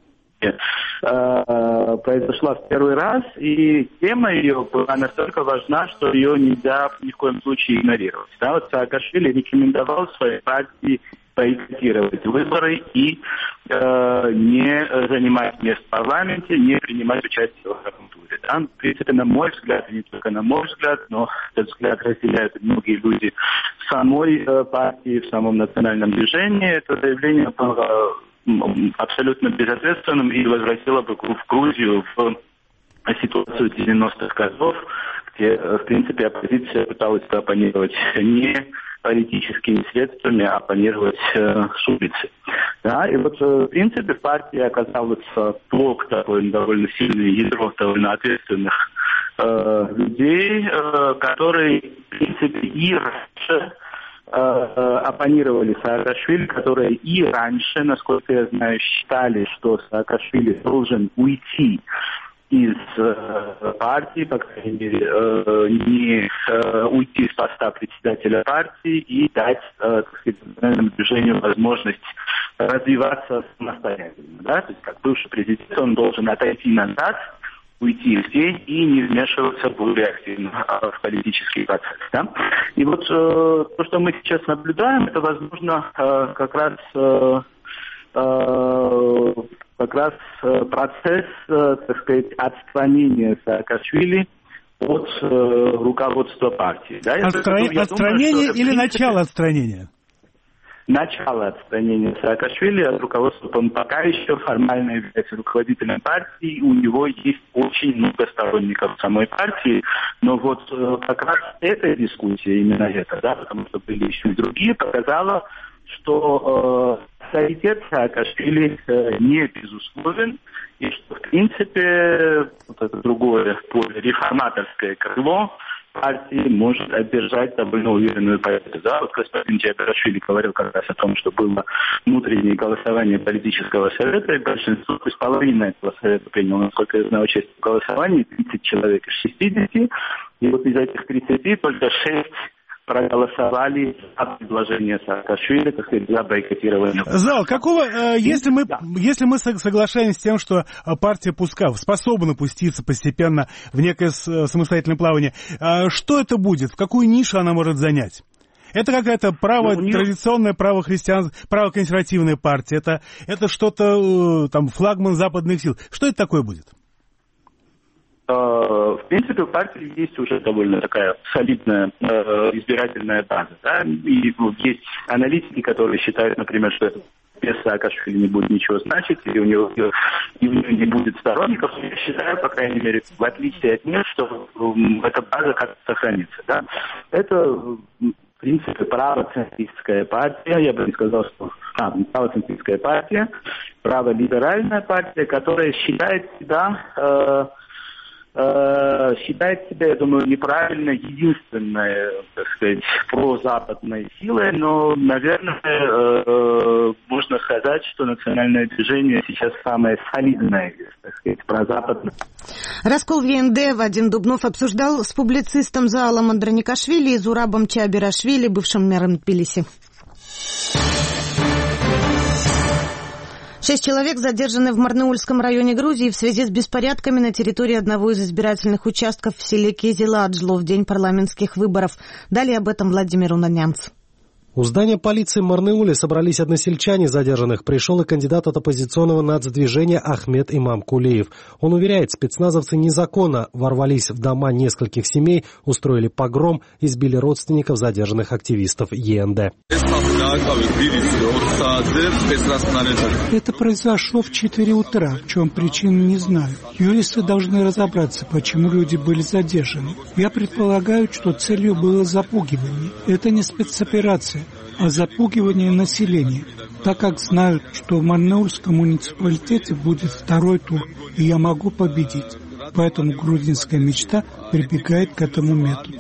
произошла в первый раз, и тема ее была настолько важна, что ее нельзя ни в коем случае игнорировать. Да, вот Саакашвили рекомендовал своей партии бойкотировать выборы и не занимать мест в парламенте, не принимать участие в этом туре. Да? В принципе, на мой взгляд, и не только на мой взгляд, но этот взгляд разделяют многие люди в самой партии, в самом национальном движении. Это заявление было абсолютно безответственным и возвратило бы в Грузию в ситуацию 90-х годов, где, в принципе, оппозиция пыталась оппонировать не политическими средствами, а оппонировать с улицы. Да, и вот, в принципе, в партии оказалось блок такой довольно сильный, ядро довольно ответственных людей, которые, в принципе, и раньше оппонировали Саакашвили, которые и раньше, насколько я знаю, считали, что Саакашвили должен уйти из партии, по крайней мере, не уйти с поста председателя партии и дать, так сказать, национальному движению возможность развиваться самостоятельно. Да? То есть, как бывший президент, он должен отойти назад, уйти в тень и не вмешиваться более активно в политический процесс. Да? И вот то, что мы сейчас наблюдаем, это, возможно, как раз процесс, так сказать, отстранения Саакашвили от руководства партии. Да? Отстранение или начало отстранения? Начало отстранения Саакашвили от руководства. Он пока еще формально является руководителем партии. У него есть очень много сторонников самой партии. Но вот как раз эта дискуссия, именно эта, да, потому что были еще и другие, показала, что авторитет Саакашвили не безусловен. И что, в принципе, вот это другое поле, реформаторское крыло партии может одержать довольно уверенную победу. Да, вот господин Джабирашвили говорил как раз о том, что было внутреннее голосование политического совета, и большинство, то есть половина этого совета приняло, насколько я знаю, участие в голосовании, 30 человек из 60, и вот из этих 30 только 6 проголосовали за предложение Саакашвили, так сказать, за бойкотирование. Зал, если мы соглашаемся с тем, что партия Пускав способна пуститься постепенно в некое самостоятельное плавание, что это будет? В какую нишу она может занять? Это какая-то традиционная правоконсервативная партия, это что-то, там, флагман западных сил. Что это такое будет? В принципе, у партии есть уже довольно такая солидная избирательная база. Да? И есть аналитики, которые считают, например, что это без Саакашвили не будет ничего значить, или у него не будет сторонников. Я считаю, по крайней мере, в отличие от них, что эта база как-то сохранится. Да? Это, в принципе, правоцентристская партия, я бы не сказал, что правоцентристская партия, праволиберальная партия, которая считает себя, я думаю, неправильно единственной, так сказать, прозападной силой, но, наверное, можно сказать, что национальное движение сейчас самое солидное, так сказать, прозападное. Раскол в ЕНД Вадим Дубнов обсуждал с публицистом Заалом Андроникашвили и Зурабом Чабирашвили, бывшим мэром Тбилиси. 6 человек задержаны в Марнеульском районе Грузии в связи с беспорядками на территории одного из избирательных участков в селе Кизиладжло в день парламентских выборов. Далее об этом Владимир Унанянц. У здания полиции Марнеуля собрались односельчане задержанных. Пришел и кандидат от оппозиционного нацдвижения Ахмед Имам Кулиев. Он уверяет, спецназовцы незаконно ворвались в дома нескольких семей, устроили погром, избили родственников задержанных активистов ЕНД. Это произошло в 4 утра. В чем причина, не знаю. Юристы должны разобраться, почему люди были задержаны. Я предполагаю, что целью было запугивание. Это не спецоперация, а запугивание населения, так как знают, что в Марнеульском муниципалитете будет второй тур, и я могу победить. Поэтому грузинская мечта прибегает к этому методу.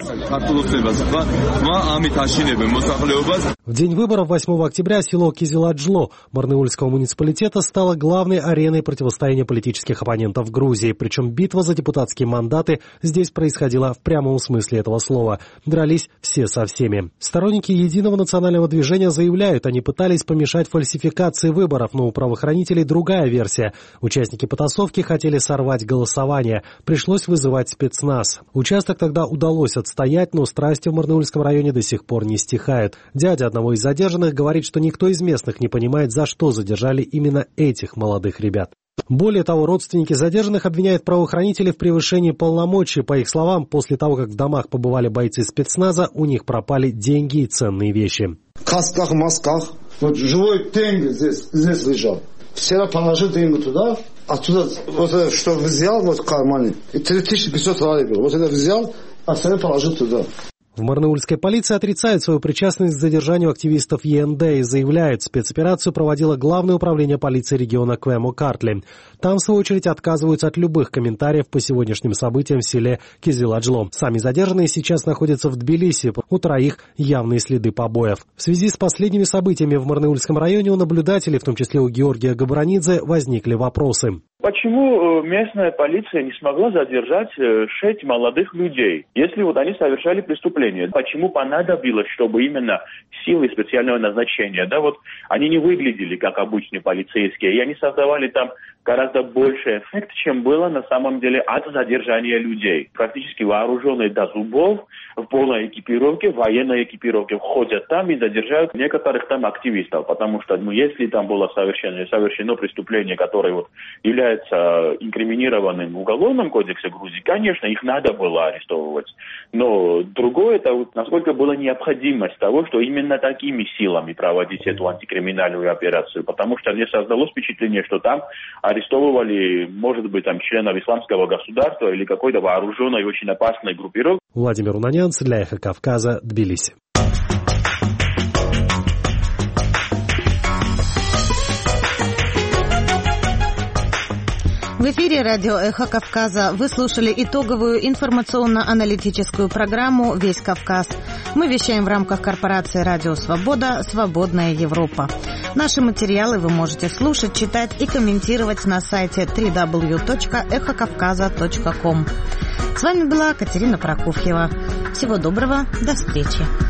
В день выборов 8 октября село Кизиладжло Марнеульского муниципалитета стало главной ареной противостояния политических оппонентов Грузии. Причем битва за депутатские мандаты здесь происходила в прямом смысле этого слова. Дрались все со всеми. Сторонники Единого национального движения заявляют, они пытались помешать фальсификации выборов, но у правоохранителей другая версия. Участники потасовки хотели сорвать голосование. Пришлось вызывать спецназ. Участок тогда удалось отстоять, но страсти в Марнеульском районе до сих пор не стихают. Дядя одного из задержанных говорит, что никто из местных не понимает, за что задержали именно этих молодых ребят. Более того, родственники задержанных обвиняют правоохранителей в превышении полномочий. По их словам, после того, как в домах побывали бойцы спецназа, у них пропали деньги и ценные вещи. В касках, масках. Вот живой тенге здесь лежал. Вчера положил деньги туда, оттуда вот это, что взял вот в кармане, и 3500 лари было. Вот это взял, а остальное положил туда. В Марнеульской полиции отрицает свою причастность к задержанию активистов ЕНД и заявляет, спецоперацию проводило Главное управление полиции региона Квемо-Картли. Там, в свою очередь, отказываются от любых комментариев по сегодняшним событиям в селе Кизиладжло. Сами задержанные сейчас находятся в Тбилиси. У троих явные следы побоев. В связи с последними событиями в Марнеульском районе у наблюдателей, в том числе у Георгия Габранидзе, возникли вопросы. Почему местная полиция не смогла задержать 6 молодых людей, если вот они совершали преступление? Почему понадобилось, чтобы именно силы специального назначения, да, вот они не выглядели как обычные полицейские, и они создавали там гораздо больше эффект, чем было на самом деле от задержания людей. Практически вооруженные до зубов, в полной экипировке, военной экипировке, входят там и задержают некоторых там активистов, потому что если там было совершено преступление, которое является инкриминированным в Уголовном кодексе Грузии, конечно, их надо было арестовывать. Но другое, это насколько была необходимость того, что именно такими силами проводить эту антикриминальную операцию, потому что мне создалось впечатление, что там арестовывали, может быть, там членов исламского государства или какой-то вооруженной, очень опасной группировки. Владимир Унанянц для «Эхо Кавказа», Тбилиси. В эфире радио «Эхо Кавказа» вы слушали итоговую информационно-аналитическую программу «Весь Кавказ». Мы вещаем в рамках корпорации «Радио Свобода. Свободная Европа». Наши материалы вы можете слушать, читать и комментировать на сайте www.эхокавказа.ком. С вами была Катерина Прокофьева. Всего доброго, до встречи.